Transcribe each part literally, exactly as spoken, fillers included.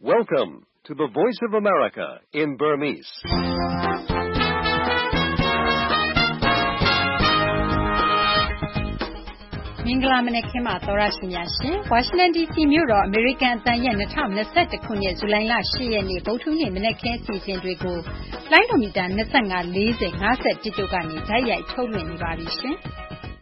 Welcome to the Voice of America in Burmese. ။မင်္ဂလာမနက်ခင်းပါသောရရှိများရှင်။ Washington ဒီ စီ မြို့တော်အမေရိကန်အသံရဲ့၂၀၂၁ခုနှစ်ဇူလိုင်လ၈ရက်နေ့ဗုဒ္ဓဟူးနေ့မနက်ခင်းအစီအစဉ်တွေကိုလိုင်းဒိုမီတာ၂၅ ၄၀ ၅၁တို့ကနေဓာတ်ရိုက်ထုတ်လွှင့်နေပါပြီရှင်။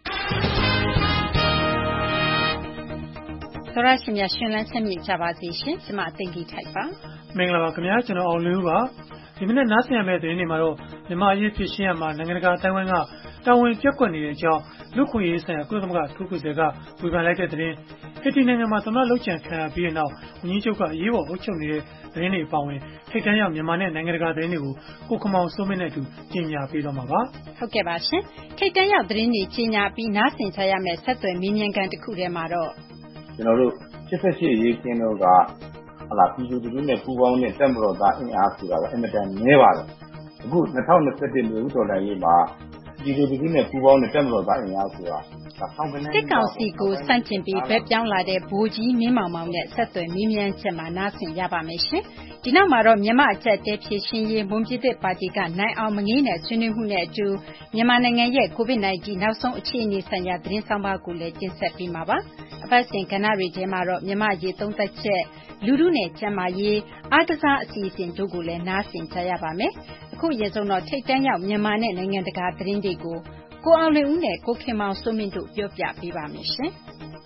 သောရရှိများရှင်လန်းချမ်းမြေ့ကြပါစေရှင်။ကျွန်မအသိကြီးထိုက်ပါ။မင်္ဂလာပါခင်ဗျာကျွန်တော်အောင်လင်းပါ။ဒီမနေ့နားဆင်ရမယ့်သတင်းတွေမှာတော့မြန်မာအရေးဖြစ်ရှင်းရမှာနိုင်ငံတကာအတိုင်းအဝိုင်းကတာဝန်ပြက်ကွက်နေတဲ့အကြောင်းလူခွင့်ရေးဆိုင်ရာကုလသမဂ္ဂထူးကိုယ်စားကဝေဖန်လိုက်တဲ့သတင်းဟစ်တီနိုင်ငံမှာသမ္မတလှုပ်ချန်ခံရပြီးတဲ့နောက်ဝန်ကြီးချုပ်ကအရေးပေါ်အုပ်ချုပ်နေတဲ့သတင်းတွေအပါအဝင်ထိပ်တန်းရောက်မြန်မာနဲ့နိုင်ငံတကာသတင်းတွေကိုကိုခမောင်စိုးမင်းနဲ့အတူကြီးညာပေးတော့မှာပါ။ဟုတ်ကဲ့ပါရှင်။ထိပ်တန်းရောက်သတင်းတွေကြီးညာပြီးနားဆင်ကြရမယ့်ဆက်သွယ်မင်းမြန်ကန်တစ်ခုထဲမှာတော့ကျွန်တော်တို့ရှစ်ဆယ့်ရှစ်ရေးခင်းတော့ကဟလာပြည်သူလူထုနဲ့ပူးပေါင်းတဲ့တက်မတော်သားအင်အားစုကတော့အင်မတန်နည်းပါတယ်။အခု၂၀၂၁နှစ်ဦးတော်လှန်ရေးမှာပြည်သူလူထုနဲ့ပူးပေါင်းတဲ့တက်မတော်သားအင်အားစုကစစ်ကောင်စီကိုစန့်ကျင်ပြီးဘက်ပြောင်းလာတဲ့ဗိုလ်ကြီးမင်းမောင်မောင်နဲ့ဆက်သွယ်မေးမြန်းချက်မှာနားဆင်ရပါမယ်ရှင်။ဒီနောက်မှာတော့မြန်မာအကြက်တဲဖြည့်ရှင်ရေးမွန်ပြည်သစ်ပါတီကနိုင်အောင်မငေးနဲ့ဆွေးနွေးမှုနဲ့အတူမြန်မာနိုင်ငံရဲ့ ကိုဗစ် ၁၉ နောက်ဆုံးအခြေအနေဆိုင်ရာသတင်းဆောင်ပါကိုလည်းတင်ဆက်ပေးမှာပါ။အပတ်စဉ်ကဏ္ဍတွေထဲမှာတော့မြန်မာရေးသုံးသက်ချက်လူထုနဲ့ကျန်းမာရေးအားကစားအစီအစဉ်တို့ကိုလည်းနားဆင်ကြရပါမယ်။အခုရေဆုံးတော့ထိတ်တန်းရောက်မြန်မာနဲ့နိုင်ငံတကာသတင်းတွေကိုကိုအောင်လင်းဦးနဲ့ကိုခင်မောင်စိုးမင်းတို့ပြောပြပေးပါမယ်ရှင်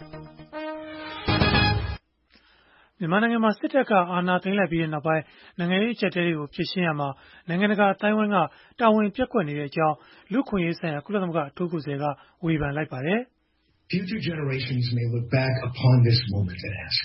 ။မြန်မာနိုင်ငံမှာစစ်တပ်ကအာဏာသိမ်းလိုက်ပြီးတဲ့နောက်ပိုင်းနိုင်ငံရေးအကျပ်အတည်းတွေကိုဖြေရှင်းရမှာနိုင်ငံတကာအတိုင်းအဝိုင်းကတာဝန်ပြက်ကွက်နေတဲ့အကြောင်းလူခွင့်ရေးဆိုင်ရာကုလသမဂ္ဂအထူးကိုယ်စားလှယ်ကဝေဖန်လိုက်ပါတယ်။ Future generations may look back upon this moment and ask,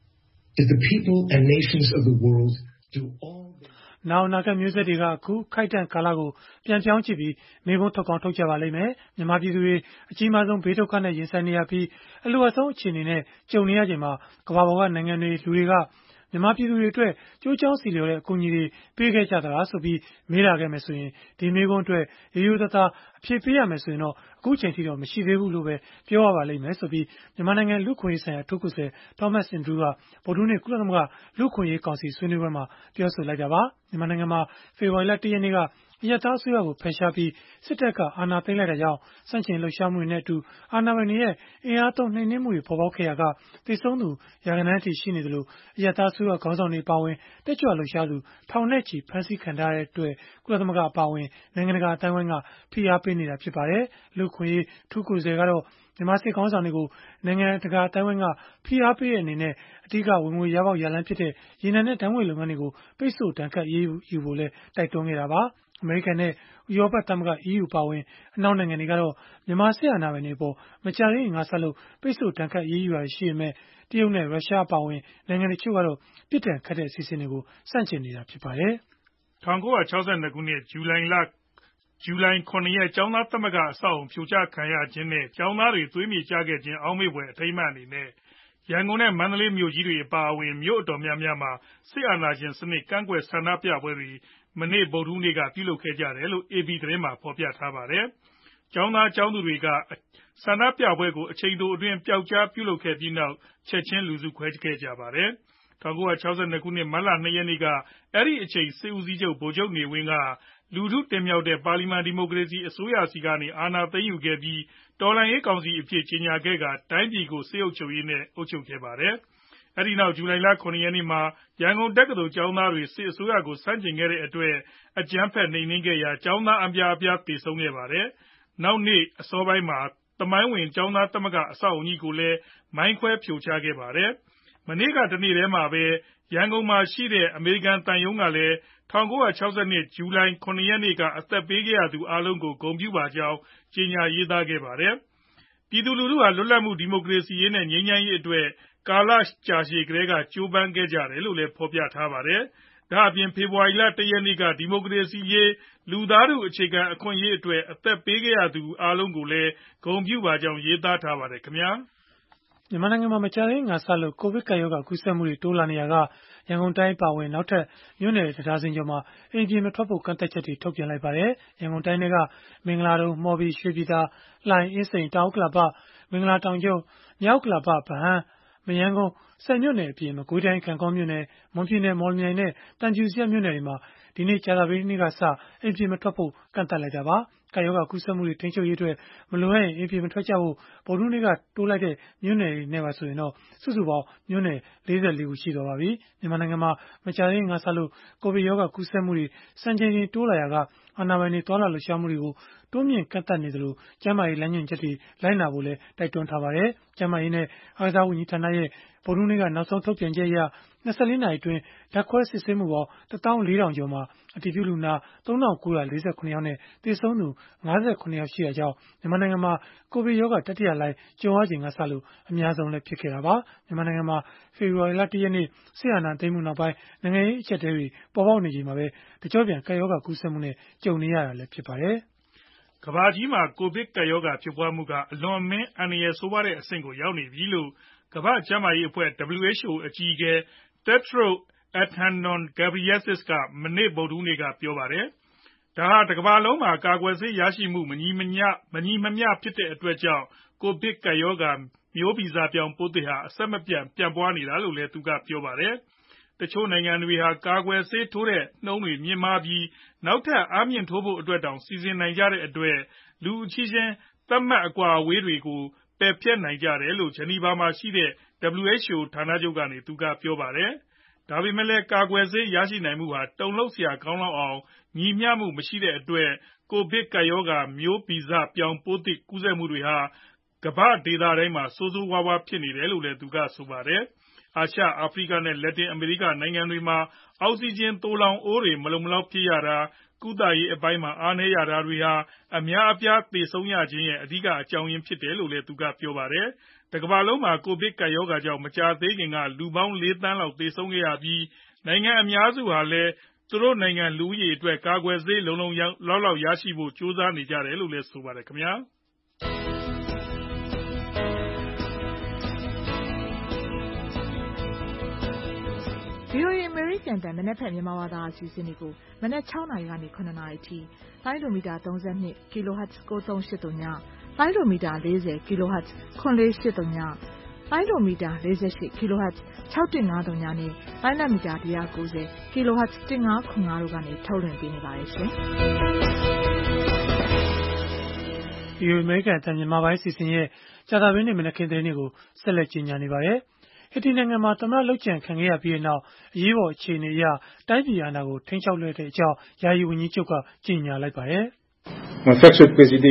did the people and nations of the world do all နောက်အနာဂတ်မျိုးဆက်တွေကအခုခိုက်တန့်ကာလကိုပြန်ပြောင်းကြည့်ပြီးမေးခွန်းထုတ်ကောင်းထုတ်ကြပါလိမ့်မယ်။မြန်မာပြည်သူတွေအကြီးမားဆုံးဘေးဒုက္ခနဲ့ရင်ဆိုင်နေရပြီးအလိုအဆုံးအခြေအနေနဲ့ကြုံနေရချိန်မှာကမ္ဘာပေါ်ကနိုင်ငံတွေလူတွေကမြန်မာပြည်သူတွေအတွက်ကြိုးကြောင်းစီလျော်တဲ့အကူအညီတွေပေးခဲ့ကြသလားဆိုပြီးမေးလာခဲ့မယ်ဆိုရင်ဒီမေးခွန်းအတွက်ရိုးရိုးသားသားအဖြေပေးရမယ်ဆိုရင်တော့အခုချိန်ထိတော့မရှိသေးဘူးလို့ပဲပြောရပါလိမ့်မယ်ဆိုပြီးမြန်မာနိုင်ငံလူခွင့်ရေးဆိုင်ရာထူးကိုယ်စား Thomas Andrew ကဗုဒ္ဓဟူးနေ့ကုလသမဂ္ဂလူခွင့်ရေးကောင်စီဆွေးနွေးပွဲမှာပြောဆိုလိုက်တာပါမြန်မာနိုင်ငံမှာဖေဖော်ဝါရီလ၁ရက်နေ့ကအရပ်သားအစိုးရကိုဖယ်ရှားပြီးစစ်တပ်ကအာဏာသိမ်းလိုက်တာကြောင့်စန့်ကျင်လှုပ်ရှားမှုတွေနဲ့အတူအာဏာပိုင်တွေရဲ့အင်အားသုံးနှိမ်နင်းမှုတွေပေါ်ပေါက်ခဲ့ရာကသေဆုံးသူရာဂဏန်းအထိရှိနေသလိုအရပ်သားအစိုးရခေါင်းဆောင်တွေပါဝင်တက်ကြွလှုပ်ရှားသူထောင်နဲ့ချီဖမ်းဆီးခံထားရတဲ့အတွက်ကုလသမဂ္ဂအပါအဝင်နိုင်ငံတကာအတိုင်းအဝိုင်းကဖိအားပေးနေတာဖြစ်ပါတယ်လူခွင့်ရေးထူးကိုယ်စားကတော့မြန်မာစစ်ခေါင်းဆောင်တွေကိုနိုင်ငံတကာအတိုင်းအဝိုင်းကဖိအားပေးတဲ့အနေနဲ့အဓိကဝင်ငွေရပေါက်ရလမ်းဖြစ်တဲ့ရေနံနဲ့ဓာတ်ငွေလုပ်ငန်းတွေကိုပိတ်ဆို့ဒဏ်ခတ်ရေးယူဖို့လဲတိုက်တွန်းခဲ့တာပါအမေရိကန်နဲ့ဥရောပသမဂ္ဂ E U ပါဝင်အနောက်နိုင်ငံတွေကတော့မြန်မာစစ်အာဏာပိုင်တွေအပေါ်မကြာသေးခင်ကဆက်လို့ပိတ်ဆို့ဒဏ်ခတ်ရေးယူတာရှိပေမဲ့တရုတ်နဲ့ရုရှားပါဝင်နိုင်ငံတချို့ကတော့ပြစ်ဒဏ်ခတ်တဲ့အစီအစဉ်တွေကိုစန့်ကျင်နေတာဖြစ်ပါတယ်၁၉၆၂ခုနှစ်ဇူလိုင်လဇူလိုင်၇ရက်ကျောင်းသားသမဂ္ဂအဆောက်အုံဖြိုချခံရခြင်းနဲ့ကျောင်းသားတွေသွေးမြေကျခဲ့ခြင်းအောက်မေ့ဖွယ်အထိမ်းအမှတ်အနေနဲ့ရန်ကုန်နဲ့မန္တလေးမြို့ကြီးတွေအပါအဝင်မြို့အတော်များများမှာစစ်အာဏာရှင်စနစ်ကန့်ကွက်ဆန္ဒပြပွဲတွေမနေ့ဗုဒ္ဓဟူးနေ့ကပြုလုပ်ခဲ့ကြတယ်လို့ အေပီ သတင်းမှာဖော်ပြထားပါတယ်။ကျောင်းသားကျောင်းသူတွေကဆန္ဒပြပွဲကိုအချိန်တိုအတွင်းပျောက်ကြားပြုလုပ်ခဲ့ပြီးနောက်ချက်ချင်းလူစုခွဲခဲ့ကြပါတယ်။၁၉၆၂ခုနှစ်မတ်လ၂ရက်နေ့ကအဲဒီအချိန်စစ်ဦးစီးချုပ်ဗိုလ်ချုပ်နေဝင်းကလူထုတင်မြှောက်တဲ့ပါလီမန်ဒီမိုကရေစီအစိုးရဆီကနေအာဏာသိမ်းယူခဲ့ပြီးတော်လှန်ရေးကောင်စီအဖြစ်ကြေညာခဲ့ကတိုင်းပြည်ကိုစစ်အုပ်ချုပ်ရေးနဲ့အုပ်ချုပ်ခဲ့ပါတယ်။အဲဒီနောက်ဇူလိုင်လ၇ရက်နေ့မှာရန်ကုန်တက္ကသိုလ်ကျောင်းသားတွေစစ်အစိုးရကိုဆန့်ကျင်ခဲ့တဲ့အတွက်အကြမ်းဖက်နှိမ်နင်းခဲ့ရာကျောင်းသားအများအပြားသေဆုံးခဲ့ပါတယ်။နောက်နေ့အစောပိုင်းမှာသမိုင်းဝင်ကျောင်းသားသမဂ္ဂအဆောက်အဦကြီးကိုလည်းမိုင်းခွဲဖြိုချခဲ့ပါတယ်။မနေ့ကတနေ့တည်းမှာပဲရန်ကုန်မှာရှိတဲ့အမေရိကန်သံရုံးကလည်း၁၉၆၂ဇူလိုင်၇ရက်နေ့ကအသက်ပေးခဲ့ရသူအားလုံးကိုဂုဏ်ပြုပါကြောင်းကြေညာရေးသားခဲ့ပါတယ်။ပြည်သူလူထုဟာလွတ်လပ်မှုဒီမိုကရေစီရေးနဲ့ငြိမ်းချမ်းရေးအတွက်ကာလကြာရှည်ကတည်းကကြိုးပမ်းခဲ့ကြတယ်လို့လည်းဖော်ပြထားပါတယ်။ဒါ့အပြင်ဖေဖော်ဝါရီလ၁ရက်နေ့ကဒီမိုကရေစီရေးလူသားထုအခြေခံအခွင့်အရေးအတွက်အသက်ပေးခဲ့ရသူအားလုံးကိုလည်းဂုဏ်ပြုပါကြောင်းရေးသားထားပါတယ်ခင်ဗျာ။မြန်မာနိုင်ငံမှာမကြာသေးခင်ကစလို့ကိုဗစ်ကပ်ရောဂါကူးစက်မှုတွေတိုးလာနေရာကရန်ကုန်တိုင်းပါဝင်နောက်ထပ်မြို့နယ်တဒါဇင်ကျော်မှာအိမ်ပြင်မထွက်ဖို့ကန့်သတ်ချက်တွေထုတ်ပြန်လိုက်ပါတယ်။ရန်ကုန်တိုင်းကမင်္ဂလာတုံမော်ဘီရွှေပြည်သာလှိုင်အင်းစိန်တောင်ဥက္ကလာပမင်္ဂလာတောင်ကျုံမြောက်ဥက္ကလာပဗဟန်းမမရမ်းကုန်း၊ ဆိပ်မြို့နယ်အပြင် မကွေးတိုင်း ဂန့်ဂေါမြို့နယ်၊ မွန်ပြည်နယ် မော်လမြိုင်နဲ့ သံဖြူဇရပ်မြို့နယ်တွေမှာ ဒီနေ့ ကြာသပတေးနေ့ကစ အိမ်ပြင်မထွက်ဖို့ ကန့်သတ်လိုက်တာပါ။ ကပ်ရောဂါကူးစက်မှုတွေ ထိန်းချုပ်ရေးအတွက် မလိုအပ်ရင် အိမ်ပြင်မထွက်ကြဖို့ ဗုဒ္ဓဟူးနေ့က တိုးလိုက်တဲ့ မြို့နယ်တွေနဲ့ပါ ဆိုရင်တော့ စုစုပေါင်း မြို့နယ် ၄၄ ခု ရှိသွားပါပြီ။ မြန်မာနိုင်ငံမှာ မကြာသေးခင်ကစလို့ ကိုဗစ်ရောဂါ ကူးစက်မှုတွေ စံချိန်တင် တိုးလာရာက အာဏာပိုင်တွေ သွားလာလှုပ်ရှားမှုတွေကို တိုးမြှင့်ကန့်သတ်နေသလို ကျန်းမာရေး လမ်းညွှန်ချက်တွေ လိုက်နာဖို့လည်း တိုက်တွန်းထားပါတယ်။ ကျန်းမာရေးနဲ့ အားကစားဝန်ကြီးဌာနရဲ့ ဗုဒ္ဓဟူးနေ့က နောက်ဆုံးထုတ်ပြန်ချက်အရ ၂၄ နာရီအတွင်း ဓာတ်ခွဲစစ်ဆေးမှုပေါင်း ၁၄,၀၀၀ ကျော်မှာ အတည်ပြုလူနာ ၃,၉၄၇ ယောက်နဲ့ သေဆုံးသူ ၅၇ ယောက် ရှိတာကြောင့် မြန်မာနိုင်ငံမှာ ကိုဗစ်ရောဂါ တတိယလှိုင်း ကြုံရချိန်ကစလို့ အများဆုံး ဖြစ်ခဲ့တာပါ။ မြန်မာနိုင်ငံမှာ ဖေဖော်ဝါရီလ ၁ ရက်နေ့ စစ်အာဏာသိမ်းမှုနောက်ပိုင်း နိုင်ငံရေး အကျပ်အတည်းတွေ ပေါ်ပေါက်နေချိန်မှာပဲ တကျော့ပြန် ကပ်ရောဂါကူးစက်မှုနဲ့ ကြုံနေရတာလည်း ဖြစ်ပါတယ်။ ကမ္ဘာကြီးမှာ ကိုဗစ်ကပ်ရောဂါ ဖြစ်ပွားမှုက အလွန်အမင်း အန္တရာယ်ဆိုးရွားတဲ့ အဆင့်ကို ရောက်နေပြီလို့ ကမ္ဘာ့ကျန်းမာရေးအဖွဲ့ (W H O) အကြီးအကဲ Tedros Adhanom Ghebreyesus က မနေ့ ဗုဒ္ဓဟူးနေ့က ပြောပါတယ်။ ဒါဟာ တကမ္ဘာလုံးမှာ ကာကွယ်ဆေး ရရှိမှု မညီမမျှ ဖြစ်တဲ့အတွက်ကြောင့် ကိုဗစ်ကပ်ရောဂါ မျိုးဗီဇပြောင်း ပိုးသစ်ဟာ အဆက်မပြတ် ပြန့်ပွားနေတာလို့လည်း သူကပြောပါတယ်။ တချို့နိုင်ငံတွေဟာ ကာကွယ်ဆေးထိုးတဲ့နှုန်း မြင့်မားပြီး နောက်ထပ် အားမြှင့်ထိုးဖို့အတွက်တောင် စီစဉ်နိုင်ကြတဲ့အတွက် လူအချင်းချင်း သတ်မှတ်အကွာအဝေးတွေကို ပယ်ဖျက်နိုင်ကြတယ်လို့ ဂျနီဗာမှာရှိတဲ့ W H O ဌာနချုပ်ကနေ သူကပြောပါတယ်။ ဒါပေမဲ့လည်း ကာကွယ်ဆေး ရရှိနိုင်မှုဟာ တုန်လှုပ်စရာ ကောင်းလောက်အောင် ညီမျှမှု မရှိတဲ့အတွက် ကိုဗစ်ကပ်ရောဂါ မျိုးဗီဇပြောင်း ပိုးသစ်ကူးစက်မှုတွေဟာ ကမ္ဘာ့ဒေသတိုင်းမှာ ဆိုးဆိုးရွားရွား ဖြစ်နေတယ်လို့လည်း သူကဆိုပါတယ်။ အာရှ၊ အာဖရိကနဲ့ လက်တင်အမေရိက နိုင်ငံတွေမှာ အောက်စီဂျင် သိုလှောင်အိုးတွေ မလုံမလောက် ဖြစ်ရတာ၊ ကုသရေးအပိုင်းမှာ အားနည်းရတာတွေဟာ အများအပြား သေဆုံးရခြင်းရဲ့ အဓိက အကြောင်းရင်း ဖြစ်တယ်လို့လည်း သူကပြောပါတယ်။ တကမ္ဘာလုံးမှာ ကိုဗစ်ကပ်ရောဂါကြောင့် မကြာသေးခင်က လူပေါင်း ၄ သန်းလောက် သေဆုံးခဲ့ရပြီး နိုင်ငံအများစုဟာလည်း သူတို့နိုင်ငံ လူဦးရေအတွက် ကာကွယ်ဆေး လုံလုံလောက်လောက် ရရှိဖို့ ကြိုးစားနေကြတယ်လို့လည်း ဆိုပါတယ်ခင်ဗျာ။ VOA အမေရိကန်အသံ မနက်ဖြန် မြန်မာဘာသာအစီအစဉ်တွေကို မနက် ၆ နာရီကနေ ၇ နာရီအထိ လိုင်းဒိုမီတာ ၃၂ kHz ၉၃၈၀ လိုင်းဒိုမီတာ ၄၀ kHz ၇၄၈၀ လိုင်းဒိုမီတာ ၄၈ kHz ၆၁၅၀ နဲ့ လိုင်းလတ်မီတာ ၁၉၀ kHz ၁၅၇၅ တို့ကနေ ထုတ်လွှင့်ပေးနေပါတယ်ရှင်။ VOA အမေရိကန်အသံ မြန်မာပိုင်းအစီအစဉ်ရဲ့ ကြာသပတေးနေ့ မနက်ခင်း သတင်းတွေကို ဆက်လက် ကြေညာနေပါတယ်။ ဟေတီနိုင်ငံမှာ သမ္မတလုပ်ကြံခံခဲ့ရပြီးနောက် အရေးပေါ် အခြေအနေအရ တိုင်းပြည်အာဏာကို ထိန်းချုပ်လိုက်ကြောင်း ယာယီဝန်ကြီးချုပ်က ကြေညာလိုက်ပါတယ်။ ဝန်ကြီး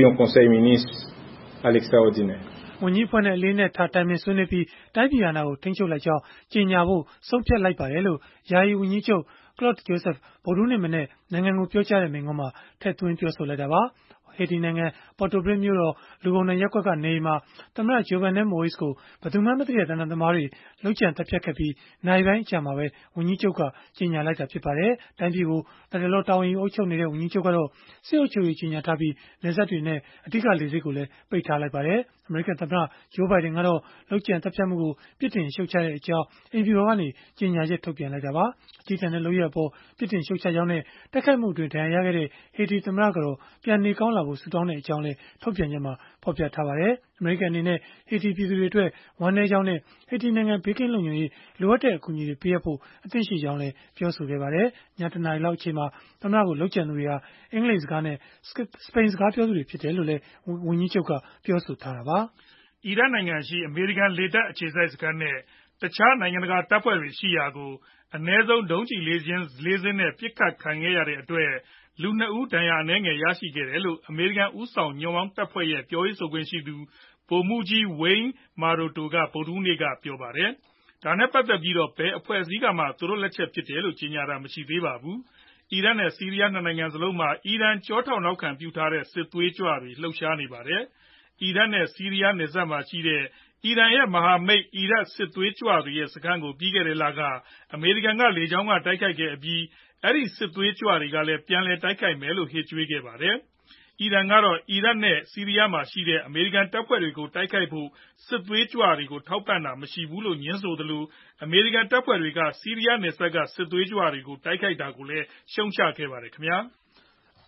အဖွဲ့နဲ့ အလေးအနက်ထား တိုင်ပင်ဆွေးနွေးပြီး တိုင်းပြည်အာဏာကို ထိန်းချုပ်လိုက်ကြောင်း ကြေညာဖို့ ဆုံးဖြတ်လိုက်ပါတယ်လို့ ယာယီဝန်ကြီးချုပ် Claude Joseph ဗုဒ္ဓဟူးနေ့မနက် နိုင်ငံကို ပြောကြားတဲ့ မိန့်ခွန်းမှာ ထည့်သွင်းပြောဆိုလိုက်တာပါ။ ဟေတီနိုင်ငံ Port-au-Prince မြို့တော် လူကုန်ဒဏ်ရပ်ကွက်က နေအိမ်မှာ သမ္မတ Jovenel Moise ကို ဘယ်သူမှန်းမသိတဲ့ သေနတ်သမားတွေ လုပ်ကြံသတ်ဖြတ်ခဲ့ပြီး နာရီပိုင်းအကြာမှာပဲ ဝန်ကြီးချုပ်က ကြေညာလိုက်တာ ဖြစ်ပါတယ်။ တိုင်းပြည်ကို လတ်တလော တာဝန်ယူ အုပ်ချုပ်နေတဲ့ ဝန်ကြီးချုပ်ကတော့ စစ်အုပ်ချုပ်ရေး ကြေညာထားပြီး နယ်စပ်တွေနဲ့ အဓိက လေဆိပ်ကိုလည်း ပိတ်ထားလိုက်ပါတယ်။ အမေရိကန်သမ္မတ Joe Biden ကတော့ လုပ်ကြံသတ်ဖြတ်မှုကို ပြစ်တင်ရှုတ်ချကြောင်း အိမ်ဖြူတော်ကနေ ကြေညာချက် ထုတ်ပြန်လိုက်တာပါ။ အပြင်းထန်တဲ့ လုပ်ရပ်အပေါ် ပြစ်တင်ရှုတ်ချကြောင်းနဲ့ တိုက်ခိုက်မှုအတွင်း ဒဏ်ရာရခဲ့တဲ့ ဟေတီသမ္မတကတော် ပြန်နေကောင်းလာဖို့ ဆုတောင်းကြောင်းလည်း ထုတ်ပြန်ချက်မှာ ဖော်ပြထားပါတယ်။ အမေရိကန်အနေနဲ့ ဟေတီပြည်သူတွေအတွက် ဝမ်းနည်းကြောင်းနဲ့ ဟေတီနိုင်ငံ ဘေးကင်းလုံခြုံရေး လိုအပ်တဲ့ အကူအညီတွေ ပေးအပ်ဖို့ အသင့်ရှိကြောင်းလည်း ပြောဆိုခဲ့ပါတယ်။ ည ၁ နာရီလောက် အချိန်မှာ သမ္မတကို လုပ်ကြံသူတွေဟာ အင်္ဂလိပ်စကားနဲ့ စပိန်စကား ပြောသူတွေ ဖြစ်တယ်လို့လည်း ဝန်ကြီးချုပ်က ပြောဆိုထားတာပါ။ အီရတ်နိုင်ငံရှိ အမေရိကန် လေတပ်အခြေစိုက်စခန်းနဲ့ တခြားနိုင်ငံတကာ တပ်ဖွဲ့တွေ ရှိရာကို အနည်းဆုံး ဒုံးကျည် ၄ စင်းနဲ့ ပစ်ခတ်ခံခဲ့ရတဲ့အတွက် လူ ၂ ဦး ဒဏ်ရာအနည်းငယ် ရရှိခဲ့တယ်လို့ အမေရိကန် ဦးဆောင်ညွှန့်ပေါင်းတပ်ဖွဲ့ရဲ့ ပြောရေးဆိုခွင့်ရှိသူ ဗိုလ်မှူးကြီး Wayne Maroto က ဗုဒ္ဓဟူးနေ့က ပြောပါတယ်။ ဒါနဲ့ ပတ်သက်ပြီး ဘယ်အဖွဲ့အစည်းကမှ သူတို့လက်ချက်ဖြစ်တယ်လို့ ကြေညာတာ မရှိသေးပါဘူး။ အီရတ်နဲ့ ဆီးရီးယား ၂ နိုင်ငံစလုံးမှာ အီရန်ကျောထောက်နောက်ခံပြုထားတဲ့ စစ်သွေးကြွတွေ လှုပ်ရှားနေပါတယ်။ အီရတ်နဲ့ ဆီးရီးယား နယ်စပ်မှာရှိတဲ့ အီရန်ရဲ့ မဟာမိတ် အီရတ်စစ်သွေးကြွတွေရဲ့ စခန်းကို ပြီးခဲ့တဲ့လက အမေရိကန်က လေကြောင်းက တိုက်ခိုက်ခဲ့အပြီး အဲဒီစစ်သွေးကြွတွေကလည်း ပြန်လည်တိုက်ခိုက်မယ်လို့ ဟစ်ကြွေးခဲ့ပါတယ်။ အီရန်ကတော့ အီရတ်နဲ့ ဆီးရီးယားမှာရှိတဲ့ အမေရိကန်တပ်ဖွဲ့တွေကို တိုက်ခိုက်ဖို့ စစ်သွေးကြွတွေကို ထောက်ပံ့တာ မရှိဘူးလို့ ငြင်းဆိုသလို အမေရိကန်တပ်ဖွဲ့တွေက ဆီးရီးယားနယ်စပ်က စစ်သွေးကြွတွေကို တိုက်ခိုက်တာကိုလည်း ရှုတ်ချခဲ့ပါတယ်ခင်ဗျာ။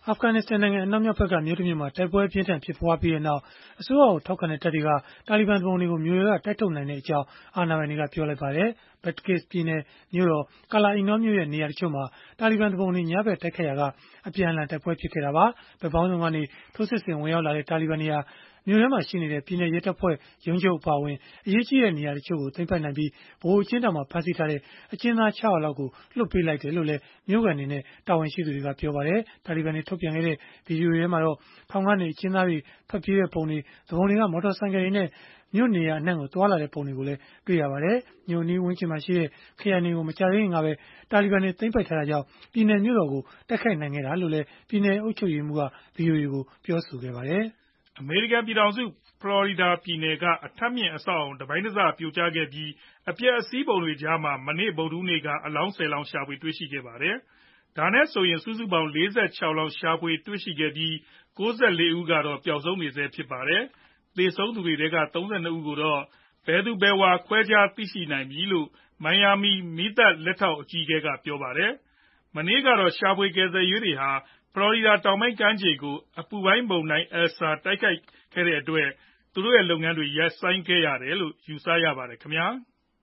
အာဖဂန်နစ္စတန်နိုင်ငံအနောက်မြောက်ဘက်ကမြို့တစ်မြို့မှာတိုက်ပွဲပြင်းထန်ဖြစ်ပွားပြီးတဲ့နောက်အစိုးရကိုထောက်ခံတဲ့တပ်တွေကတာလီဘန်သူပုန်တွေကိုမြို့တွေကတိုက်ထုတ်နိုင်တဲ့အကြောင်းအာဏာပိုင်တွေကပြောလိုက်ပါတယ်။ Badghis ပြည်နယ်မြို့တော်ကာလာအီနောမြို့ရဲ့နေရာတချို့မှာတာလီဘန်သူပုန်တွေညဘက်တိုက်ခိုက်ရာကအပြန်အလှန်တိုက်ပွဲဖြစ်ခဲ့တာပါ။ဘက်ပေါင်းစုံကနေထိုးစစ်ဆင်ဝင်ရောက်လာတဲ့တာလီဘန်တွေဟာမြို့ထဲမှာရှိနေတဲ့ပြည်내ရဲတပ်ဖွဲ့ရုံးချုပ်အပါအဝင်အရေးကြီးတဲ့နေရာတချို့ကိုသိမ်းပိုက်နိုင်ပြီးဗဟိုအကျဉ်းထောင်မှာဖမ်းဆီးထားတဲ့အကျဉ်းသား၆၀၀လောက်ကိုလွှတ်ပေးလိုက်တယ်လို့လည်းမြို့ကန်တွေနဲ့တာဝန်ရှိသူတွေကပြောပါတယ်။တာလီဘန်တွေထုတ်ပြန်ခဲ့တဲ့ဗီဒီယိုတွေထဲမှာတော့ထောင်ကနေအကျဉ်းသားတွေထွက်ပြေးတဲ့ပုံတွေသူပုန်တွေကမော်တော်ဆိုင်ကယ်တွေနဲ့မြို့နေရာအနှံ့ကိုတွာလာတဲ့ပုံတွေကိုလည်းတွေ့ရပါတယ်။မြို့နီးဝန်းကျင်မှာရှိတဲ့ခရိုင်တွေကိုမကြသေးခင်ကပဲတာလီဘန်တွေသိမ်းပိုက်ထားတာကြောင့်ပြည်내မြို့တော်ကိုတိုက်ခိုက်နိုင်ခဲ့တာလို့လည်းပြည်내အုပ်ချုပ်ရေးမှူးကဗီအိုအေကိုပြောဆိုခဲ့ပါတယ်။အမေရိကန်ပြည်ထောင်စုဖလော်ရီဒါပြည်နယ်ကအထပ်မြင့်အဆောက်အအုံတပိုင်းတစပြိုကျခဲ့ပြီးအပျက်အစီးပုံတွေကြားမှာမနေ့ဗုဒ္ဓဟူးနေ့ကအလောင်းဆယ်လောင်းရှာဖွေတွေ့ရှိခဲ့ပါတယ်။ဒါနဲ့ဆိုရင်စုစုပေါင်း၄၆လောင်းရှာဖွေတွေ့ရှိခဲ့ပြီး၉၄ဦးကတော့ပျောက်ဆုံးနေဆဲဖြစ်ပါတယ်။သေဆုံးသူတွေထဲက၃၂ဦးကိုတော့ဘယ်သူဘယ်ဝါခွဲခြားသိရှိနိုင်ပြီလို့မိုင်ယာမီမီးသတ်လက်ထောက်အကြီးအကဲကပြောပါတယ်။မနေ့ကတော့ရှာဖွေကယ်ဆယ်ရေးတွေဟာဖလော်ရီဒါတောင်ပိုင်းကမ်းခြေကိုအပူပိုင်းမုန်တိုင်း Elsa တိုက်ခတ်ခဲ့တဲ့အတွက်သူတို့ရဲ့လုပ်ငန်းတွေရပ်ဆိုင်းခဲ့ရတယ်လို့ယူဆရပါတယ်ခင်ဗျာ။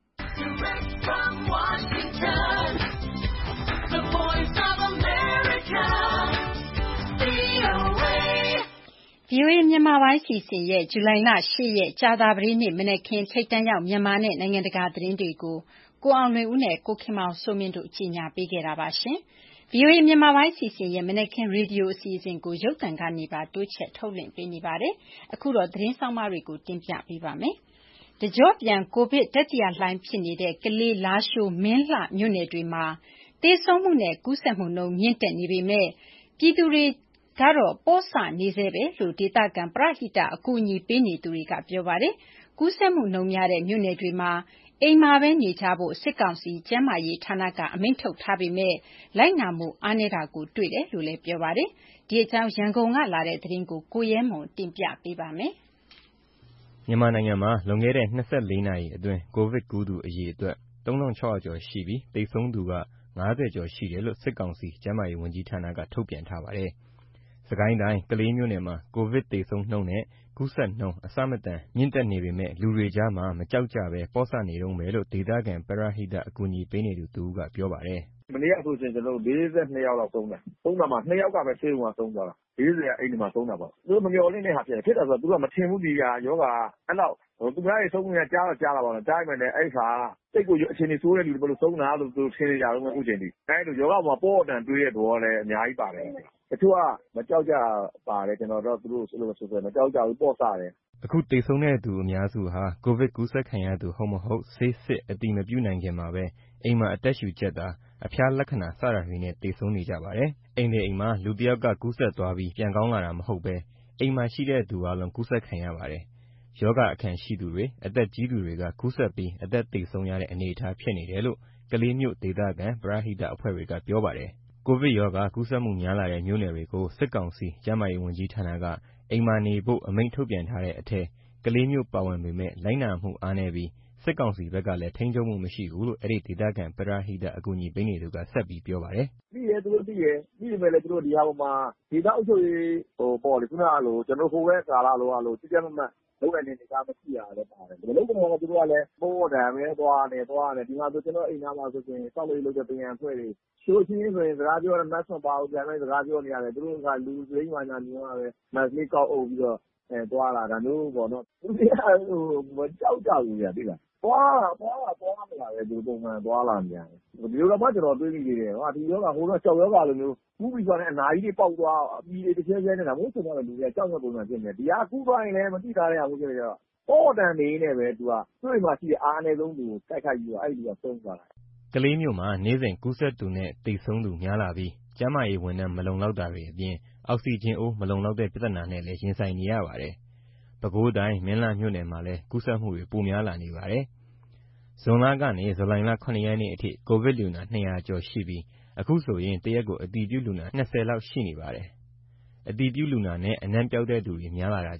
ဗွီအိုအေမြန်မာပိုင်းအစီအစဉ်ရဲ့ဇူလိုင်လ၈ရက်ကြာသပတေးနေ့မနက်ခင်းထိပ်တန်းရောက်မြန်မာနဲ့နိုင်ငံတကာသတင်းတွေကိုကိုအောင်လွင်ဦးနဲ့ကိုခင်မောင်စိုးမင်းတို့အကြီးအညာပေးခဲ့တာပါရှင်။ ဗွီအိုအေမြန်မာပိုင်းအစီအစဉ်ရဲ့မနက်ခင်းရေဒီယိုအစီအစဉ်ကိုရုပ်သံကနေပါတိုးချဲ့ထုတ်လွှင့်ပေးနေပါတယ်။အခုတော့သတင်းဆောင်မတွေကိုတင်ပြပေးပါမယ်။တကြော့ပြန်ကိုဗစ်တတိယလှိုင်းဖြစ်နေတဲ့ကလေးလားရှိုးမင်းလှမြို့နယ်တွေမှာသေဆုံးမှုနဲ့ကူးစက်မှုနှုန်းမြင့်တက်နေပေမဲ့ပြည်သူတွေကတော့ပေါ့ဆနေဆဲပဲလို့ဒေသခံပရဟိတအကူအညီပေးနေသူတွေကပြောပါတယ်။ကူးစက်မှုနှုန်းများတဲ့မြို့နယ်တွေမှာအိမ်မှာပဲနေကြဖို့စစ်ကောင်စီကျန်းမာရေးဌာနကအမိန့်ထုတ်ထားပေမဲ့လိုက်နာမှုအားနည်းတာကိုတွေ့တယ်လို့လည်းပြောပါတယ်။ဒီအကြောင်းရန်ကုန်ကလာတဲ့သတင်းကိုကိုရဲမွန်တင်ပြပေးပါမယ်။မြန်မာနိုင်ငံမှာလွန်ခဲ့တဲ့၂၄နာရီအတွင်းကိုဗစ်ကူးသူအရေအတွက်၃၆၀၀ကျော်ရှိပြီးသေဆုံးသူက၅၀ကျော်ရှိတယ်လို့စစ်ကောင်စီကျန်းမာရေးဝန်ကြီးဌာနကထုတ်ပြန်ထားပါတယ်။စကိုင်းတိုင်းကလေးမြို့နယ်မှာကိုဗစ်သေဆုံးနှုန်းနဲ့ကူးစက်နှုန်းအဆမတန်မြင့်တက်နေပေမဲ့လူတွေကြားမှာမကြောက်ကြပဲပေါ့ဆနေတုန်းပဲလို့ဒေသခံပရဟိတအကူအညီပေးနေသူတဦးကပြောပါတယ်။မနေ့ကဆိုရင်ကျွန်တော်တို့၄၂ယောက်လောက်ဆုံးတယ်။ဆုံးတာမှာ၂ယောက်ကပဲဆေးရုံကဆုံးသွားတာ။၄၀ကအိမ်ဒီမှာဆုံးတာပေါ့။သူတို့မမျှော်လင့်တဲ့ဟာဖြစ်တယ်။ဖြစ်တာဆိုတော့သူကမထင်ဘူးဒီဟာယောဂအဲ့လောက်သူများတွေဆုံးနေတာကြားတော့ကြားလာပါတော့ကြားမှလည်းအဲ့ခါစိတ်ကိုအခြေအနေဆိုးတဲ့လူတွေဘယ်လိုဆုံးတာလို့သူထင်နေကြတော့အခုချိန်ဒီအဲ့လိုယောဂမှာပေါ့တန်တွေးတဲ့တော်လည်းအများကြီးပါတယ်။တချို့ကမကြောက်ကြပါတယ်ကျွန်တော်တို့သူတို့ဆိုလို့ဆိုဆိုမကြောက်ကြဘူးပေါ့ဆတယ်အခုသေဆုံးတဲ့သူအများစုဟာကိုဗစ်ကူးစက်ခံရသူဟုတ်မဟုတ်ဆေးစစ်အတိမပြုနိုင်ခင်မှာပဲအိမ်မှာအသက်ရှူကျပ်တာအဖျားလက္ခဏာစတာတွေနဲ့သေဆုံးနေကြပါတယ်အိမ်တွေအိမ်မှာလူတယောက်ကကူးစက်သွားပြီးပြန်ကောင်းလာတာမဟုတ်ပဲအိမ်မှာရှိတဲ့သူအလုံးကူးစက်ခံရပါတယ်ယောဂအခံရှိသူတွေအသက်ကြီးသူတွေကကူးစက်ပြီးအသက်သေဆုံးရတဲ့အနေအထားဖြစ်နေတယ်လို့ကလေးမျိုးဒေသခံပရဟိတအဖွဲ့တွေကပြောပါတယ်ကိုဗစ်ရောဂါကူးစက်မှုများလာတဲ့မြို့နယ်တွေကိုစစ်ကောင်စီကျန်းမာရေးဝန်ကြီးဌာနကအိမ်မှာနေဖို့အမိန့်ထုတ်ပြန်ထားတဲ့အထက်ကလေးမျိုးပါဝင်ပေမဲ့လိုက်နာမှုအားနည်းပြီးစစ်ကောင်စီဘက်ကလည်းထိန်းချုပ်မှုမရှိဘူးလို့အဲ့ဒီဒေသခံပရဟိတအကူအညီပေးနေသူကဆက်ပြီးပြောပါတယ်။ပြီးရဲသူတို့ပြီးရဲပြီးပေမဲ့လည်းသူတို့ဒီဟာပေါ်မှာဒေသအုပ်ချုပ်ရေးဟိုပေါ်လေခုနကလိုကျွန်တော်ဟိုဘက်ကာလာလိုအလိုကြည့်ကြမှမလုံးဝနေနေတာမရှိရလည်းပါတယ်။ဒီလိုကတော့သူတို့ကလည်းပေါ်တယ်ပဲသွားနေသွားနေဒီမှာဆိုကျွန်တော်အိမ်သားမှာဆိုရင်စောက်လေးလုပ်တဲ့ပြန်ဖွဲ့တွေရှိုးချင်းဆိုရင်စကားပြောရမတ်မပါဘူးပြန်လိုက်စကားပြောနေရတယ်သူတို့ကလူစိမ်းမှညာနေမှာပဲမတ်လေးကောက်အုပ်ပြီးတော့အဲသွားလာတာမျိုးပေါ့နော်သူတွေကဟိုမကြောက်ကြဘူးညာသိလားသွားလာသွားလာသွားလာပဲဒီပုံမှန်သွားလာနေရတယ်ဒီလိုတော့မှကျွန်တော်တွေးမိသေးတယ်ဟာဒီယောဂဟိုတော့ကြောက်ယောဂလိုမျိုးကူးပြီးဆိုတဲ့အနာကြီးတွေပေါက်သွားအပြီးတွေတစ်ချက်ချက်နေတာမို့ဆိုတော့လူတွေကကြောက်ရပုံစံဖြစ်နေဒီဟာကူးသွားရင်လည်းမသိတာတဲ့ဟာမျိုးဖြစ်နေတော့ပေါ်တန်နေနေပဲသူကသူ့အိမ်မှာရှိတဲ့အားအနည်းဆုံးသူကိုတိုက်ခိုက်ပြီးတော့အဲ့ဒီကဆုံးသွားတာကလေးမျိုးမှာနေ့စဉ်ကူးစက်သူနဲ့သေဆုံးသူများလာပြီးကျန်းမာရေးဝန်ထမ်းမလုံလောက်တာတွေအပြင်အောက်ဆီဂျင်အိုးမလုံလောက်တဲ့ပြဿနာနဲ့လည်းရင်ဆိုင်နေရပါတယ်။ပဲခူးတိုင်းမင်းလှမြို့နယ်မှာလည်းကူးစက်မှုတွေပိုများလာနေပါတယ်။ဇွန်လကနေဇူလိုင်လခုနှစ်ရက်နေ့အထိကိုဗစ်လူနာ၂၀၀ကျော်ရှိပြီးအခုဆိုရင်တရက်ကိုအတည်ပြုလူနာ၂၀လောက်ရှိနေပါတယ်။အတည်ပြုလူနာနဲ့အနံ့ပျောက်တဲ့သူတွေများလာတာကြောင့်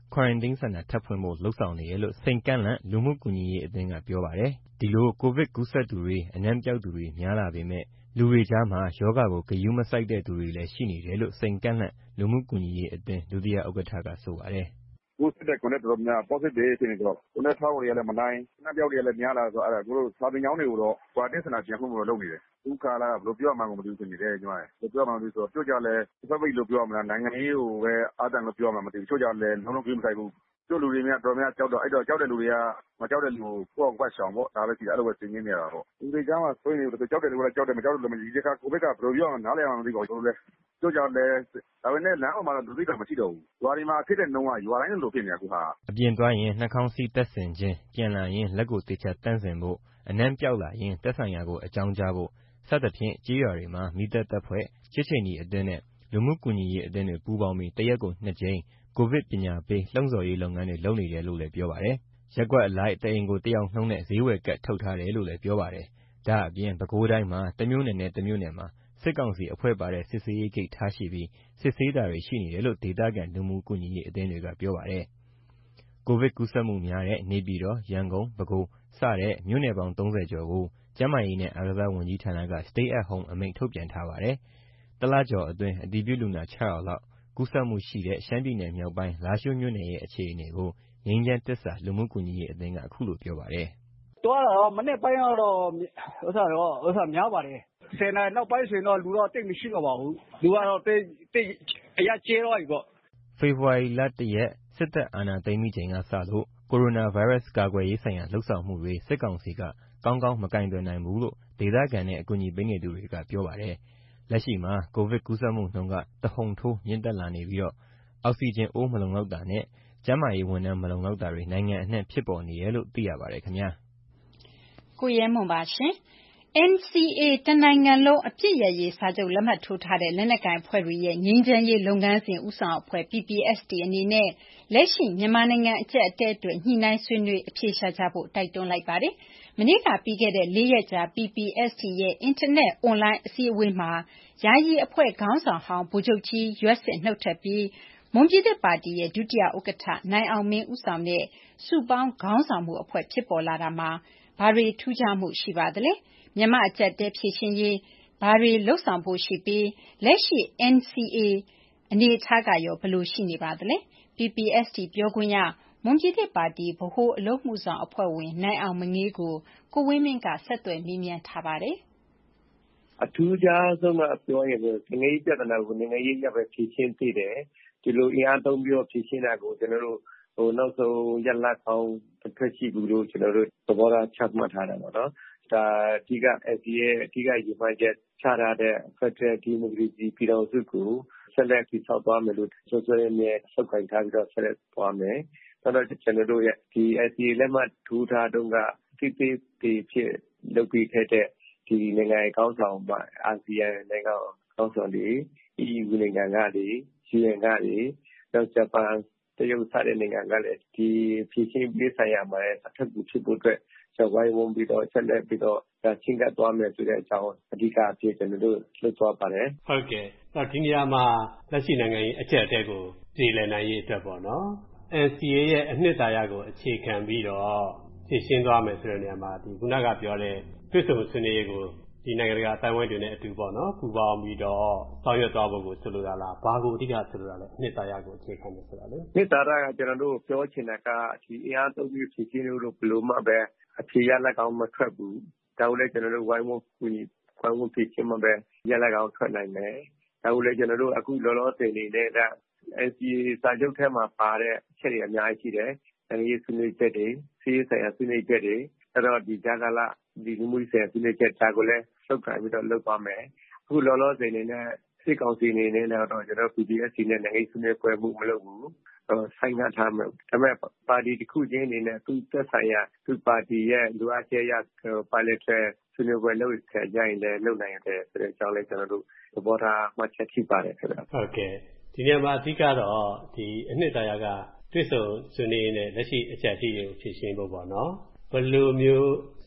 quarantine center ထပ်ဖွင့်ဖို့လုပ်ဆောင်နေတယ်လို့ စိန်ကန့်လန့်လူမှုကူညီရေးအသင်းကပြောပါတယ်။ဒီလိုကိုဗစ်ကူးစက်သူတွေအနံ့ပျောက်သူတွေများလာပေမဲ့လူတွေကြားမှာရောဂါကိုဂရုမစိုက်တဲ့သူတွေလည်းရှိနေတယ်လို့စိန်ကန့်လန့်လူမှုကူညီရေးအသင်းဒုတိယဥက္ကဋ္ဌကဆိုပါတယ်။ကိုယ်စစ်တဲ့ connect တော်များ positive ဖြစ်နေတော့ကိုယ်နဲ့ထားဖို့ရလည်းမနိုင်အနံ့ပျောက်တွေလည်းများလာဆိုအဲ့ဒါကိုတို့စာပင်ကျောင်းတွေကိုတော့ quarantine center ပြန်ဖွင့်ဖို့လုပ်နေတယ်။ဒီကာလကဘယ်လိုပြောမှန်းကိုမသိဘူးဖြစ်နေတယ်ညီမရဲ့။ဘယ်လိုပြောမှန်းမသိဆိုတော့ကြို့ကြလည်းစပိတ်လို့ပြောမှလားနိုင်ငံရေးကိုပဲအားတန်လို့ပြောမှမသိဘူး။ကြို့ကြလည်းလုံးလုံးဂရုမစိုက်ဘူး။ကျို့လူတွေများတော်များကြောက်တော့အဲ့တော့ကြောက်တဲ့လူတွေကမကြောက်တဲ့လူကိုကိုယ့်အကွက်ရှောင်ပေါ့ဒါပဲရှိတယ်အဲ့လိုပဲသင်ရင်းနေတာပေါ့။ဒီတွေကြားမှာဆိုရင်ကြောက်တဲ့လူကကြောက်တယ်မကြောက်တဲ့လူမကြီးဒီကကိုဗစ်ကဘယ်လိုပြောမှနားလည်မှမသိပါဘူးတို့လည်းကျို့ကြလည်းဒါပေမဲ့လမ်းအောင်မှာတော့လူသိတာမရှိတော့ဘူး။ရွာတွေမှာဖြစ်တဲ့နှုံးကရွာတိုင်းလိုဖြစ်နေတာအခုဟာအပြင်သွားရင်နှာခေါင်းစည်းတပ်ဆင်ခြင်းပြန်လာရင်လက်ကိုတေချာတန့်စင်ဖို့အနံ့ပျောက်လာရင်သက်ဆိုင်ရာကိုအကြောင်းကြားဖို့စသဖြင့်ကြေးရွာတွေမှာမိသက်တပ်ဖွဲ့ချစ်ချိန်ဒီအသင်းနဲ့လူမှုကူညီရေးအသင်းတွေပူးပေါင်းပြီးတရက်ကိုနှစ်ကြိမ်ကိုဗစ်ပညာပေးလှုံ့ဆော်ရေးလုပ်ငန်းတွေလုပ်နေတယ်လို့လည်းပြောပါတယ်။ရက်ကွက်အလိုက်တအိမ်ကိုတယောက်နှုန်းနဲ့ဈေးဝယ်ကတ်ထုတ်ထားတယ်လို့လည်းပြောပါတယ်။ဒါအပြင်ပဲခူးတိုင်းမှာတမျိုးနယ်နဲ့တမျိုးနယ်မှာစစ်ကောင်စီအဖွဲ့ပါတဲ့စစ်ဆေးရေးဂိတ်ထားရှိပြီးစစ်ဆေးတာတွေရှိနေတယ်လို့ဒေသခံလူမှုကူညီရေးအသင်းတွေကပြောပါတယ်။ကိုဗစ်ကူးစက်မှုများတဲ့နေပြည်တော်ရန်ကုန်ပဲခူးစတဲ့မြို့နယ်ပေါင်းသုံးဆယ်ကျော်ကိုကျန်းမာရေးနဲ့အားကစားဝန်ကြီးဌာနက Stay at Home အမိန့်ထုတ်ပြန်ထားပါတယ်။တလကျော်အတွင်းအတည်ပြုလူနာခြောက်ယောက်လောက်ကူးစက်မှုရှိတဲ့ရှမ်းပြည်နယ်မြောက်ပိုင်းလားရှိုးမြို့နယ်ရဲ့အခြေအနေကိုငြိမ်းချမ်းသစ္စာလူမှုကူညီရေးအသင်းကအခုလိုပြောပါတယ်။သွားတာတော့မနေ့ပိုင်းကတော့ဥစ္စာတော့ဥစ္စာများပါတယ်။ဆယ်နာရီနောက်ပိုင်းဆိုရင်တော့လူတော့တိတ်မရှိတော့ပါဘူး။လူကတော့တိတ်တိတ်အရကျဲတော့ပြီပေါ့။ဖေဖော်ဝါရီလတရက်စစ်တပ်အာဏာသိမ်းပြီးချိန်ကစလို့ကိုရိုနာဗိုင်းရပ်စ်ကာကွယ်ရေးဆိုင်ရာလှုပ်ဆောင်မှုတွေစစ်ကောင်စီကကောင်းကောင်းမကင်တွယ်နိုင်ဘူးလို့ဒေသခံနဲ့အကူအညီပေးနေသူတွေကပြောပါတယ်။လက်ရှိမှာကိုဗစ်ကူးစက်မှုနှုန်းကတဟုန်ထိုးမြင့်တက်လာနေပြီးတော့အောက်ဆီဂျင်အိုးမလုံလောက်တာနဲ့ကျန်းမာရေးဝန်ထမ်းမလုံလောက်တာတွေနိုင်ငံအနှံ့ဖြစ်ပေါ်နေတယ်လို့သိရပါတယ်ခင်ဗျာ။ကိုရဲမွန်ပါရှင်။ N C A တနိုင်ငံလုံးအပြစ်ရရေးစာချုပ်လက်မှတ်ထိုးထားတဲ့လက်နက်ကိုင်အဖွဲ့တွေရဲ့ငြိမ်းချမ်းရေးလုပ်ငန်းစဉ်ဦးဆောင်အဖွဲ့ P P S T အနေနဲ့လက်ရှိမြန်မာနိုင်ငံအကျပ်အတည်းအတွက်ညှိနှိုင်းဆွေးနွေးအဖြေရှာကြဖို့တိုက်တွန်းလိုက်ပါတယ်။မနေ့ကပြီးခဲ့တဲ့လေးရက်ကြာ P P S T ရဲ့အင်တာနက်အွန်လိုင်းအစည်းအဝေးမှာယာယီအဖွဲ့ခေါင်းဆောင်ဟောင်းဗိုလ်ချုပ်ကြီးရွက်ဆစ်နုတ်ထွက်ပြီးမွန်ပြည်သစ်ပါတီရဲ့ဒုတိယဥက္ကဋ္ဌနိုင်အောင်မင်းဦးဆောင်တဲ့စုပေါင်းခေါင်းဆောင်မှုအဖွဲ့ဖြစ်ပေါ်လာတာမှာဘာတွေထူးခြားမှုရှိပါသလဲ။မြန်မာအကျပ်တဲဖြေရှင်းရေးဘာတွေလုပ်ဆောင်ဖို့ရှိပြီးလက်ရှိ N C A အနေအထားကရောဘယ်လိုရှိနေပါသလဲ။ P P S T ပြောခွင့်ရမွန်ပြည်သစ်ပါတီဗဟိုအလုပ်မှုဆောင်အဖွဲ့ဝင်နိုင်အောင်မငေးကိုကိုဝင်းမင်းကဆက်သွယ်မေးမြန်းထားပါတယ်။အထူးခြားဆုံးကပြောရင်နိုင်ငံရေးပြဿနာကိုနိုင်ငံရေးရပဲဖြေရှင်းသိတယ်။ဒီလိုအင်အားသုံးပြီးတော့ဖြေရှင်းတာကိုကျွန်တော်တို့ဟိုနောက်ဆုံးရလဒ်ကောင်းထွက်ရှိဘူးလို့ကျွန်တော်တို့သဘောထားချမှတ်ထားတယ်ပေါ့နော်။ဒါအဓိက S D ရဲ့အဓိကရည်မှန်းချက်ချထားတဲ့ Federal Democracy ပြည်ထောင်စုကိုဆက်လက်တည်ဆောက်သွားမယ်လို့ဆွဆွဲနဲ့ဆုတ်ခိုင်းထားပြီးတော့ဆက်လက်သွားမယ်။နောက်တော့ကျွန်တော်တို့ရဲ့ဒီ S D လက်မှတ်ထိုးထားတုန်းကတိတိတိဖြစ်လုပ်ပြီးခဲ့တဲ့ဒီနိုင်ငံကောင်းဆောင်မှာအာဆီယံနိုင်ငံကောင်းဆောင်တွေ E U နိုင်ငံကတွေ U N ကတွေနောက်ဂျပန်တရုတ်စတဲ့နိုင်ငံကလည်းဒီဖြည့်ချင်းပေးဆိုင်ရာမှာအထက်ကူဖြစ်ဖို့အတွက်ဝိုင်းဝန်းပြီးတော့ဆက်လက်ပြီးတော့ချင်းကပ်သွားမယ်ဆိုတဲ့အကြောင်းအဓိကအဖြစ်ကျွန်တော်တို့လွှတ်သွားပါတယ်ဟုတ်ကဲ့ဒီနေရာမှာလက်ရှိနိုင်ငံရေးအချက်အလက်ကိုပြည်လည်နိုင်ရေးအတွက်ပေါ့နော် N C A ရဲ့အနှစ်သာရကိုအခြေခံပြီးတော့ဖြည့်ရှင်းသွားမယ်ဆိုတဲ့နေရာမှာဒီခုနကပြောတဲ့တွေ့ဆုံဆွေးနွေးရေးကိုဒီနိုင်ငံတကာအတိုင်းအဝိုင်းတွေနဲ့အတူပေါ့နော်ပူးပေါင်းပြီးတော့ဆောင်ရွက်သွားဖို့ကိုဆိုလိုတာလားဘာကိုအဓိကဆိုလိုတာလဲအနှစ်သာရကိုအခြေခံနေဆိုတာလေအနှစ်သာရကကျွန်တော်တို့ပြောချင်တာကဒီအင်အားသုံးပြီးဖြည့်ရှင်းလို့ဘယ်လိုမှပဲအဖြေရလက်ကောင်းမထွက်ဘူးဒါကိုလည်းကျွန်တော်တို့ဝိုင်းဝန်းကူညီဝိုင်းဝန်းဖြည့်ရှင်းမှပဲရလက်ကောင်းထွက်နိုင်မယ်ဒါကိုလည်းကျွန်တော်တို့အခုလောလောဆယ်နေတဲ့က N C A စာချုပ်ထဲမှာပါတဲ့အချက်တွေအများကြီးရှိတယ်နိုင်ငံရေးဆွေးနွေးချက်တွေစီးရေးဆိုင်ရာဆွေးနွေးချက်တွေအဲ့တော့ဒီဂျာကာလာဒီလူမှုဆိုင်ရာဆွေးနွေးချက်ဒါကိုလည်းဆုတ်ကိုင်ပြီးတော့လုပ်ပါမယ်အခုလောလောဆယ်နေတဲ့စစ်ကောင်စီအနေနဲ့တော့ကျွန်တော် P P S T နဲ့နိုင်ငံရေးဆွေးနွေးပွဲမှုမလုပ်ဘူးဆိုင်ငါထားမယ်ဒါပေမဲ့ပါတီတစ်ခုချင်းအနေနဲ့သူသက်ဆိုင်ရာသူပါတီရဲ့လိုအပ်ချက်ရ bilateral ဆွေးနွေးပွဲလုပ်ခဲ့ကြရင်လည်းလုပ်နိုင်တယ်ဆိုတဲ့အကြောင်းလေးကျွန်တော်တို့သဘောထားမှတ်ချက်ရှိပါတယ်ခင်ဗျဟုတ်ကဲ့ဒီနေရာမှာအဓိကတော့ဒီအနှစ်သာရကတွေ့ဆုံဆွေးနွေးနေတဲ့လက်ရှိအချက်အလက်တွေကိုဖြည့်ရှင်းဖို့ပေါ့နော်ဘယ်လိုမျိုးဆွ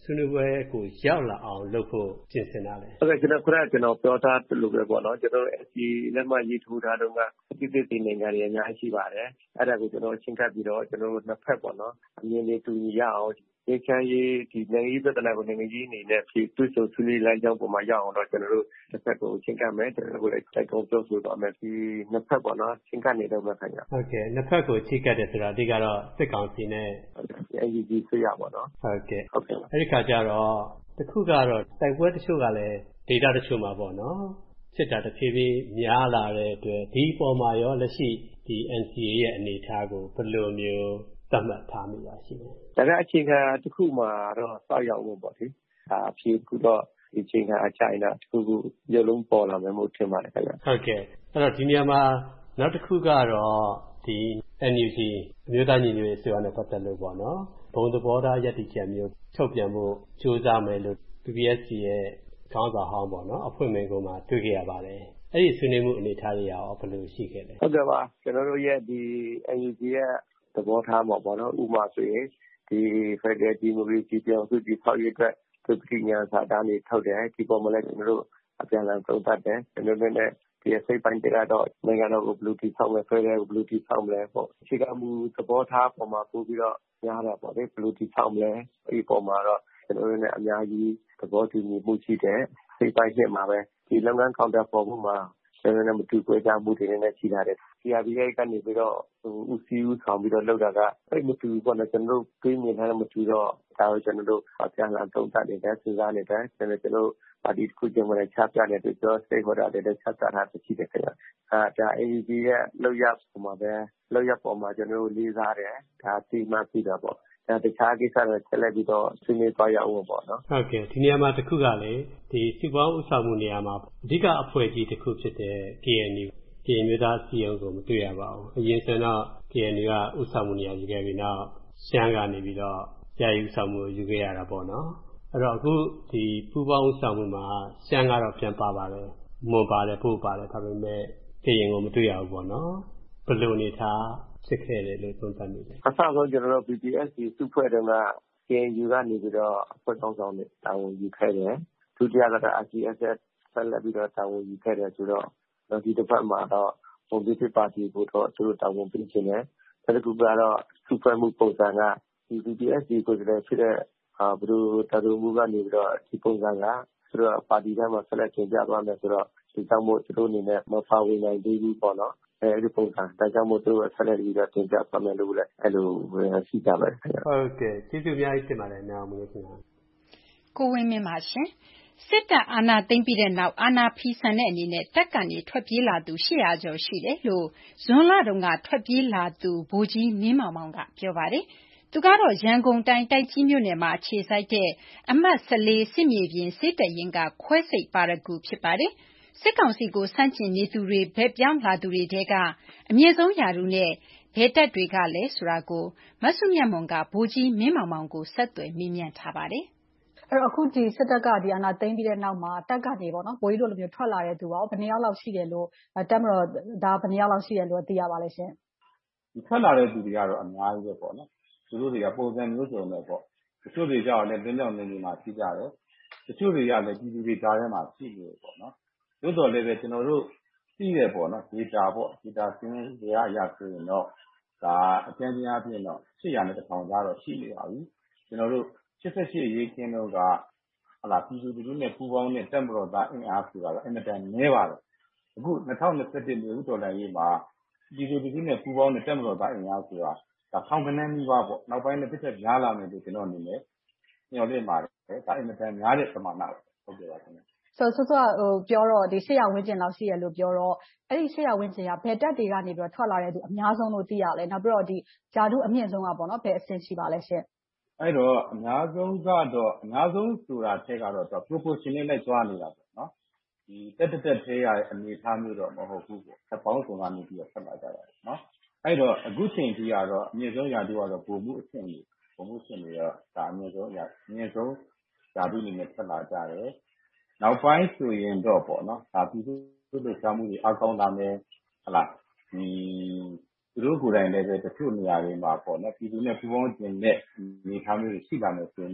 ဆွေးနွေးပွဲကိုရောက်လာအောင်လုပ်ဖို့ပြင်ဆင်တာလဲဟုတ်ကဲ့ကျွန်တော်ခုနကကျွန်တော်ပြောထားသလိုပဲပေါ့နော်ကျွန်တော် S C လက်မှတ်ရေးထိုးထားတော့ကအတိအကျနိုင်ငံတွေအများကြီးရှိပါတယ်အဲ့ဒါကိုကျွန်တော်ရှင်းပြပြီးတော့ကျွန်တော်နှစ်ဖက်ပေါ့နော်အမြင်တွေတူညီရအောင်ဒီချမ်းရေးဒီနိုင်ငံရေးပြဿနာကိုနိုင်ငံရေးအနေနဲ့ဖြေတွေ့ဆုံဆွေးနွေးလမ်းကြောင်းပေါ်မှာရောက်အောင်တော့ကျွန်တော်တို့တစ်ဖက်ကိုရှင်းပြမယ်ကျွန်တော်တို့လည်းတိုက်တွန်းပြောဆိုသွားမယ်ဒီနှစ်ဖက်ပေါ့နော်ရှင်းပြနေတော့မှခင်ဗျဟုတ်ကဲ့နှစ်ဖက်ကိုချိတ်ကပ်တယ်ဆိုတာအဓိကတော့စစ်ကောင်စီနဲ့ N U G ဆွေးရပါတော့ဟုတ်ကဲ့ဟုတ်ကဲ့အဲ့ဒီခါကျတော့တခုကတော့တိုက်ပွဲတချို့ကလည်းဒေတာတချို့မှာပေါ့နော်စစ်တာတစ်ဖြည်းဖြည်းများလာတဲ့အတွက်ဒီပေါ်မှာရောလက်ရှိဒီ N C A ရဲ့အနေအထားကိုဘယ်လိုမျိုးသတ်မှတ်ထားမိပါရှိလဲဒါကအခြေခံတစ်ခုမှာတော့စောက်ရောက်လို့ပေါ့လေဒါအဖြစ်ခုတော့ဒီချိန်ကအချိုင်တာတစ်ခုခုရုပ်လုံးပေါ်လာမယ်မို့ထင်ပါတယ်ခင်ဗျဟုတ်ကဲ့အဲ့တော့ဒီနေရာမှာနောက်တစ်ခုကတော့ဒီ N U G အမျိုးသားညီညွတ်ရေးအစိုးရနဲ့ပတ်သက်လို့ပေါ့နော်ဘုံသဘောထားရည်တည်ချက်မျိုးထုတ်ပြန်ဖို့ကြိုးစားမယ်လို့ P P S C ရဲ့ခေါင်းဆောင်ဟောင်းပေါ့နော်အဖွဲ့ဝင်ကမှတွေ့ခဲ့ရပါတယ်အဲ့ဒီဆွေးနွေးမှုအနေအထားတွေရောဘယ်လိုရှိခဲ့လဲဟုတ်ကဲ့ပါကျွန်တော်တို့ရဲ့ဒီ N U G ရဲ့သဘောထားမှာပေါ့နော်ဥပမာဆိုရင်ဒီ Federal Democracy ပြောင်းစုကြည့်ဆောက်ရတဲ့သူပညာစာတမ်းတွေထုတ်တယ်ဒီပေါ်မှာလည်းကျွန်တော်တို့အပြန်အလှန်သုံးသပ်တယ်ကျွန်တော်တို့လည်းဒီစိတ်ပိုင်းကတော့နိုင်ငံတော်ကိုဘယ်လိုတည်ဆောက်မလဲ Federal ကိုဘယ်လိုတည်ဆောက်မလဲပေါ့အခြေခံမူသဘောထားပေါ်မှာပို့ပြီးတော့များတာပေါ့လေဘယ်လိုတည်ဆောက်မလဲဒီပေါ်မှာတော့ကျွန်တော်တို့လည်းအများကြီးသဘောတူညီမှုရှိတယ်စိတ်ပိုင်းနဲ့မှာပဲဒီလုပ်ငန်း counter ပေါ်မှုမှာကျွန်တော်တို့မတူကွဲကြမှုတွေနဲ့ရှိထားတယ် C R B I ကနေပြီးတော့ဦးစီးဦးဆောင်ပြီးတော့လုပ်တာကအဲ့မတူပေါ့နော်ကျွန်တော်တို့တွေးမြင်ထားတဲ့မတူတော့ဒါကိုကျွန်တော်တို့အပြန်အလှန်သုံးသပ်နေတယ်စဉ်းစားနေတယ်ကျွန်တော်ကျွန်တော်ပါတီတစ်ခုချင်းနဲ့ချပြတဲ့အတွက်ကျွန်တော် stakeholder တွေနဲ့ချပြတာရှိတယ်ခင်ဗျအာဒါ A U G ရဲ့လောက်ရပုံမှာပဲလောက်ရပုံမှာကျွန်တော်တို့လေးစားတယ်ဒါသိမှသိတာပေါ့ဒါတခြားကိစ္စတွေဆက်လက်ပြီးတော့ဆွေးနွေးသွားရအောင်ပေါ့နော်ဟုတ်ကဲ့ဒီနေရာမှာတစ်ခုကလည်းဒီစီပွားဥဆောင်မှုနေရာမှာအဓိကအဖွဲ့ကြီးတစ်ခုဖြစ်တဲ့ K N U ကရင်မျိုးသားစီရင်ကိုမတွေ့ရပါဘူးအရင်ဆိုတော့ K N U ကဥဆောင်မှုနေရာယူခဲ့ပြီးနောက်ရှမ်းကနေပြီးတော့ကြာယူဆောင်မှုယူခဲ့ရတာပေါ့နော်အဲ့တော့အခုဒီပူပေါင်းဥဆောင်မှုမှာရှမ်းကတော့ပြန်ပါပါတယ်မွန်ပါတယ်ပို့ပါတယ်ဒါပေမဲ့ကရင်ကိုမတွေ့ရဘူးပေါ့နော်ဘယ်လိုအနေထားဖြစ်ခဲ့တယ်လို့သုံးသပ်မိလဲအစဆုံးကျွန်တော်တို့ P P S C စုဖွဲ့တုန်းက K N U ကနေပြီးတော့အဖွဲ့ကောင်းဆောင်တွေတာဝန်ယူခဲ့တယ်ဒုတိယကတော့ R C S S ဆက်လက်ပြီးတော့တာဝန်ယူခဲ့တယ်ဆိုတော့ဒီတစ်ပတ်မှာတော့ပုံပြစ်ပါတီကိုတော့သူတို့တာဝန်ပေးခြင်းနဲ့တစ်ခုကတော့စုဖွဲ့မှုပုံစံကဒီ P P S C ကိုလည်းဖြစ်တဲ့အာဘယ်လိုတာဝန်မှုကနေပြီးတော့ဒီပုံစံကသူတို့ပါတီထဲမှာဆက်လက်ကျင်းပသွားမယ်ဆိုတော့ဒီကြောင့်မို့သူတို့အနေနဲ့မပါဝင်နိုင်သေးဘူးပေါ့နော်အဲဒီပုံစံဒါကြောင့်မို့သူတို့ဆက်လက်ပြီးတော့တင်ပြသွားမယ်လို့လည်းအဲ့လိုရှိကြပါတယ်ခင်ဗျဟုတ်ကဲ့ကျေးဇူးအများကြီးတင်ပါတယ်နားမလို့ခင်ဗျာကိုဝင်းမင်းပါရှင်စစ်တပ်အာဏာသိမ်းပြီးတဲ့နောက်အာဏာဖီဆန်တဲ့အနေနဲ့တပ်ကနေထွက်ပြေးလာသူ၈၀၀ကျော်ရှိတယ်လို့ဇွန်လတုန်းကထွက်ပြေးလာသူဗိုလ်ကြီးမင်းမောင်မောင်ကပြောပါတယ်သူကတော့ရန်ကုန်တိုင်းတိုက်ကြီးမြို့နယ်မှာအခြေစိုက်တဲ့အမှတ်၁၄စစ်မြေပြင်စစ်တပ်ရင်းကခွဲစိတ်ပါရဂူဖြစ်ပါတယ်စစ်ကောင်စီကိုစန့်ကျင်နေသူတွေဘက်ပြောင်းလာသူတွေတဲကအမြင့်ဆုံးယာရုနဲ့ဘယ်တပ်တွေကလဲဆိုတာကိုမဆုမြတ်မွန်ကဗိုလ်ကြီးမင်းမောင်မောင်ကိုဆက်သွယ်မေးမြန်းထားပါတယ်အဲ့တော့အခုဒီစစ်တပ်ကဒီအာဏာသိမ်းပြီးတဲ့နောက်မှာတပ်ကနေပေါ့နော်ဗိုလ်ကြီးတို့လိုမျိုးထွက်လာတဲ့သူရောဘယ်နှယောက်လောက်ရှိတယ်လို့တပ်မတော်ဒါဘယ်နှယောက်လောက်ရှိတယ်လို့သိရပါလဲရှင်ဒီထွက်လာတဲ့သူတွေကတော့အများကြီးပဲပေါ့နော်သူတို့တွေကပုံစံမျိုးစုံပဲပေါ့တချို့တွေကြောက်လည်းတင်းကြောင်နေနေမှာရှိကြတယ်တချို့တွေကလည်းပြည်သူတွေကြားထဲမှာရှိနေတယ်ပေါ့နော်သို့တော်လည်းပဲကျွန်တော်တို့သိရပေါ့နော် data ပေါ့ data စင်းတွေရရဆိုရင်တော့ဒါအကျဉ်းချင်းအပြင်တော့၈၀၀နဲ့တစ်ထောင်ကြားတော့ရှိနေပါပြီကျွန်တော်တို့၈၈ရေးခင်းတော့ကဟလာပြည်သူလူနဲ့ပူပေါင်းတဲ့တက်မတော်သားအင်အားဆိုတာတော့အင်မတန်နည်းပါတယ်အခု၂၀၂၁မြို့တော်လှန်ရေးမှာပြည်သူလူနဲ့ပူပေါင်းတဲ့တက်မတော်သားအင်အားဆိုတာဒါထောင်ကနန်းကြီးပါပေါ့နောက်ပိုင်းလည်းတစ်ချက်များလာမယ်လို့ကျွန်တော်အနေနဲ့ညှော်လင့်ပါတယ်ဒါအင်မတန်များတဲ့ပမာဏဟုတ်ကဲ့ပါခင်ဗျဆိုဆိုဆိုဟိုပြောတော့ဒီရှစ်ရာဝင်းကျင်လောက်ရှိရလို့ပြောတော့အဲ့ဒီရှစ်ရာဝင်းကျင်ကဘယ်တက်တွေကနေပြီးတော့ထွက်လာတဲ့သူအများဆုံးလို့သိရလဲနောက်ပြီးတော့ဒီဂျာတုအမြင့်ဆုံးကပေါ့နော်ဘယ်အဆင့်ရှိပါလဲရှင်အဲ့တော့အများဆုံးကတော့အများဆုံးဆိုတာထဲကတော့ proportional နဲ့ကြွားနေတာပေါ့နော်ဒီတက်တက်တက်သေးရတဲ့အနေအထားမျိုးတော့မဟုတ်ဘူးပေါ့အပေါင်းစုံကနေပြီးတော့ဆက်လာကြတာပေါ့နော်အဲ့တော့အခုချိန်ကြီးကတော့အမြင့်ဆုံးရာတူကတော့ပုံမှုအဆင့်ကြီးပုံမှုအဆင့်တွေတော့ဒါအမြင့်ဆုံးရာအမြင့်ဆုံးရာတူအနေနဲ့ဆက်လာကြတယ်နောက်ပိုင်းဆိုရင်တော့ပေါ့နော်ဒါပြည်သူတို့ရှားမှုတွေအကောင်းလာမယ်ဟလာဒီသူတို့ကိုယ်တိုင်လည်းပဲတချို့နေရာတွေမှာပေါ့နော်ပြည်သူနဲ့ပူးပေါင်းခြင်းနဲ့နေထားမျိုးတွေရှိလာမယ်ဆိုရင်တော့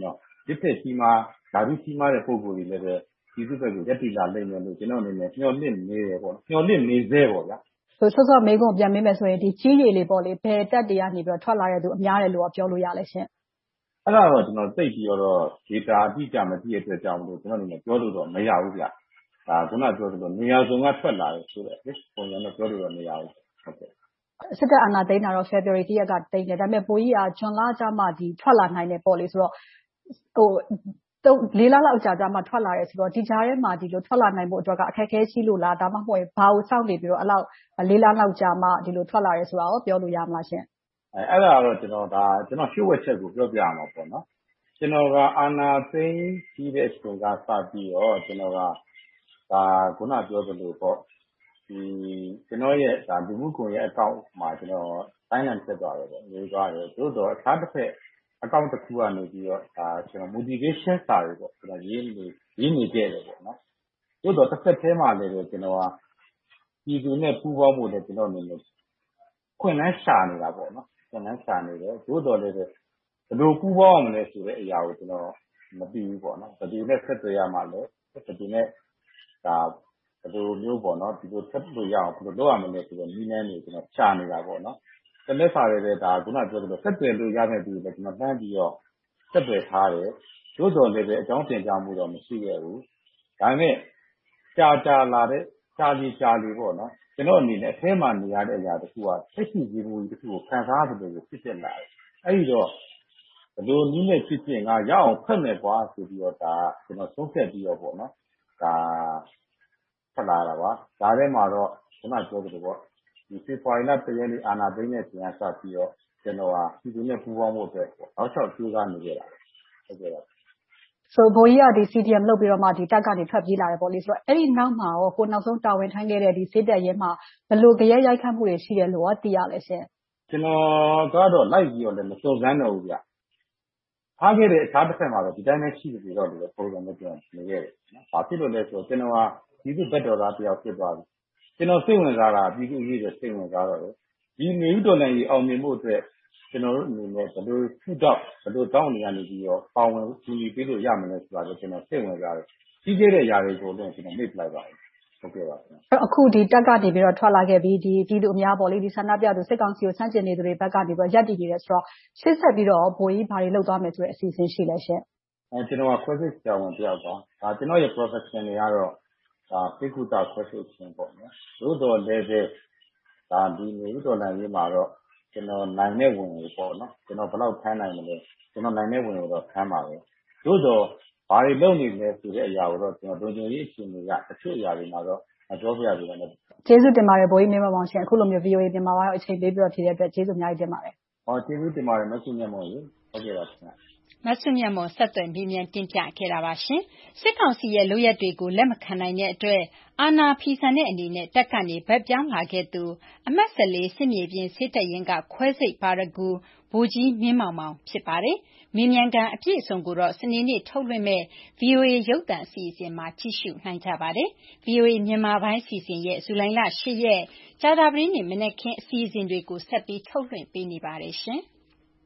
တစ်သက်ကြီးမှာဓာတုကြီးမားတဲ့ပုံကိုယ်တွေလည်းပဲဒီစုဘက်ကိုရက်တိလာလိမ့်မယ်လို့ကျွန်တော်အနေနဲ့မျှော်လင့်နေတယ်ပေါ့မျှော်လင့်နေသေးပေါ့ဗျာဆိုဆော့ဆော့မေးခွန်းပြန်မေးမယ်ဆိုရင်ဒီကြီးရီလေးပေါ့လေဘယ်တက်တွေကနေပြီးတော့ထွက်လာတဲ့သူအများတယ်လို့ပြောလို့ရလဲရှင်အဲ့ဒါတော့ကျွန်တော်သိပြီးတော့ data အတိအကျမသိတဲ့အတွက်ကြောင့်လို့ကျွန်တော်အနေနဲ့ပြောလို့တော့မရဘူးဗျာဒါခုနပြောသလိုနေရာစုံကထွက်လာတယ်ဆိုတော့ပုံစံတော့ပြောလို့တော့မရဘူးဟုတ်ကဲ့စစ်တပ်အာဏာသိမ်းတာတော့ February တရက်ကသိမ်းတယ်ဒါပေမဲ့ပိုကြီးကဂျွန်လကျမှဒီထွက်လာနိုင်တယ်ပေါ့လေဆိုတော့ဟိုတော့လေးလလောက်ကြာကြာမှထွက်လာတယ်ဆိုတော့ဒီကြားထဲမှာဒီလိုထွက်လာနိုင်ဖို့အတွက်ကအခက်အခဲရှိလို့လားဒါမှမဟုတ်ရင်ဘာကိုစောင့်နေပြီးတော့အဲ့လောက်လေးလလောက်ကြာမှဒီလိုထွက်လာတယ်ဆိုတာကိုပြောလို့ရမလားရှင်အဲအဲ့ဒါတော့ကျွန်တော်ဒါကျွန်တော်ရှုပ်ဝက်ချက်ကိုပြောပြရမှာပေါ့နော်ကျွန်တော်ကအာဏာသိမ်းပြီးတဲ့အချိန်ကစပြီးတော့ကျွန်တော်ကဒါခုနပြောသလိုပေါ့ဒီကျွန်တော်ရဲ့ဒါလူမှုကွန်ရက်အကောင့်မှာကျွန်တော်တိုင်းလန်ဆက်သွားတယ်ပေါ့နေသွားတယ်သို့တော့အခြားတစ်ဖက်အကောင့်တစ်ခုကနေပြီးတော့ဒါကျွန်တော် motivation စာတွေပေါ့ကျွန်တော်ရေးနေရေးနေကြတယ်ပေါ့နော်သို့တော့တစ်ဖက်ထဲမှာလည်းကျွန်တော်ကပြည်သူနဲ့ပူးပေါင်းဖို့လည်းကျွန်တော်အနေနဲ့ခွင့်လန်းရှာနေတာပေါ့နော်ခွင့်လန်းရှာနေတယ်သို့တော်လည်းဘယ်လိုပူးပေါင်းအောင်လဲဆိုတဲ့အရာကိုကျွန်တော်မသိဘူးပေါ့နော်ဘယ်သူနဲ့ဆက်သွယ်ရမှာလဲဘယ်သူနဲ့ဒါဘယ်လိုမျိုးပေါ့နော်ဒီလိုဆက်လို့ရအောင်ဘယ်လိုလုပ်ရမလဲဆိုတော့နည်းနည်းလေးကျွန်တော်ရှာနေတာပေါ့နော်တလက်စာတွေလည်းဒါခုနပြောသလိုဆက်သွယ်လို့ရတဲ့သူတွေလည်းကျွန်တော်တန်းပြီးတော့ဆက်သွယ်ထားတယ်သို့တော်လည်းပဲအကြောင်းတင်ပြမှုတော့မရှိခဲ့ဘူးဒါပေမဲ့ကြာကြာလာတဲ့ကြာလီကြာလီပေါ့နော်ကျွန်တော်အနေနဲ့အထဲမှာနေရတဲ့အရာတခုကဆက်ရှိကြီးမှုတစ်ခုကိုခံစားရတယ်လို့ဖြစ်ဖြစ်လာတယ်အဲ့ဒီတော့ဘယ်လိုနည်းနဲ့ဖြစ်ဖြစ်ငါရအောင်ဖက်မယ်ကွာဆိုပြီးတော့ဒါကျွန်တော်ဆုံးဖြတ်ပြီးတော့ပေါ့နော်ဒါဖက်လာတာပါဒါထဲမှာတော့ခုနပြောသလိုပေါ့ဒီဖေဖော်ဝါရီလတရက်နေ့အာဏာသိမ်းတဲ့အချိန်ကစပြီးတော့ကျွန်တော်ဟာဒီလိုနဲ့ပူးပေါင်းဖို့အတွက်ပေါ့နောက်လျှောက်ကြိုးစားနေကြတာဟုတ်ကဲ့ပါဆိုဘိုးကြီးကဒီ စီ ဒီ အမ် လုပ်ပြီးတော့မှဒီတက်ကနေထွက်ပြေးလာတယ်ပေါ့လေဆိုတော့အဲ့ဒီနောက်မှာရောကိုနောက်ဆုံးတာဝန်ထမ်းခဲ့တဲ့ဒီစစ်တပ်ရဲမှာဘယ်လိုကြရဲရိုက်ခတ်မှုတွေရှိတယ်လို့သိရလဲရှင်ကျွန်တော်ကတော့လိုက်ပြီးတော့လည်းမစုံစမ်းတော့ဘူးဗျထားခဲ့တဲ့အခြားတစ်ဖက်မှာတော့ဒီတိုင်းပဲရှိနေတော့လေပုံစံနဲ့ပြောနေခဲ့တယ်နော်။ဘာဖြစ်လို့လဲဆိုတော့ကျွန်တော်ကဒီလိုဘက်တော်သားတယောက်ဖြစ်သွားပြီ။ကျွန်တော်စိတ်ဝင်စားတာပြည်သူ့အရေးတွေစိတ်ဝင်စားတော့လေဒီနေဦးတော်လည်းကြီးအောင်မြင်မှုအတွက်ကျွန်တော်တို့အနေနဲ့ဘယ်လိုထူတော့ဘယ်လိုတောင်းနေရနေပြီးတော့ပေါဝင်ကူညီပေးလို့ရမလဲဆိုတာကိုကျွန်တော်စိတ်ဝင်စားတယ်။ကြီးကျယ်တဲ့ຢာတွေကိုလည်းကျွန်တော်မေ့ပလိုက်ပါတယ်။ဟုတ်ကဲ့ပါ။အခုဒီတက်ကနေပြီးတော့ထွက်လာခဲ့ပြီးဒီပြည်သူအများပေါ့လေဒီဆန္ဒပြသူစစ်ကောင်စီကိုဆန့်ကျင်နေသူတွေဘက်ကနေပြီးတော့ရပ်တည်နေတယ်ဆိုတော့ရှင်းဆက်ပြီးတော့ဘိုးကြီးဘာတွေလုပ်သွားမယ်ဆိုတဲ့အစီအစဉ်ရှိလဲရှင်။အဲကျွန်တော်ကခွဲစိတ်ဆရာဝန်တယောက်ပါ။ဒါကျွန်တော်ရဲ့ profession တွေကတော့ဒါပိကုတာခွဲစိတ်ခြင်းပေါ့နော်။သို့တော်လည်းပဲဒါဒီနေဦးတော်လည်းရေးမှာတော့ကျွန်တော်နိုင်တဲ့ဝင်ကိုပေါ့နော်။ကျွန်တော်ဘယ်လောက်ထမ်းနိုင်မလဲ။ကျွန်တော်နိုင်တဲ့ဝင်ကိုတော့ထမ်းပါပဲ။သို့တော်ဘာတွေလုပ်နေလဲဆိုတဲ့အရာကိုတော့ကျွန်တော်ဒုံကျင်ရေးအရှင်တွေကတချို့အရာတွေမှာတော့မပြောပြရဘူးလည်းကျေးဇူးတင်ပါတယ်ဘိုးကြီးမင်းမောင်ရှင်အခုလိုမျိုး V O A မြန်မာပိုင်းအချိန်ပေးပြီးတော့ဖြေတဲ့အတွက်ကျေးဇူးအများကြီးတင်ပါတယ်ဟောကျေးဇူးတင်ပါတယ်မဆုမြတ်မောင်ရေဟုတ်ကဲ့ပါခင်ဗျမဆုမြတ်မောင်ဆက်သွယ်မြင်းမြန်တင်ပြခဲ့တာပါရှင်စစ်ကောင်စီရဲ့လုပ်ရက်တွေကိုလက်မခံနိုင်တဲ့အတွက်အာဏာဖီဆန်တဲ့အနေနဲ့တက်ကနေဗက်ပြောင်းလာခဲ့သူအမတ်၁၄စစ်မြေပြင်စစ်တပ်ရင်ကခွဲစိတ်ပါရဂူဗိုလ်ကြီးမင်းမောင်မောင်ဖြစ်ပါတယ်မင်းမြန်ကန်အပြည့်အစုံကိုတော့စနေနေ့ထုတ်လွှင့်မဲ့ V O A ရုပ်သံအစီအစဉ်မှာကြည့်ရှုနိုင်ကြပါတယ်။ V O A မြန်မာပိုင်းစီစဉ်ရဲ့ဇူလိုင်လ၈ရက်ကြာသပတေးနေ့မနက်ခင်းအစီအစဉ်တွေကိုဆက်ပြီးထုတ်လွှင့်ပေးနေပါတယ်ရှင်။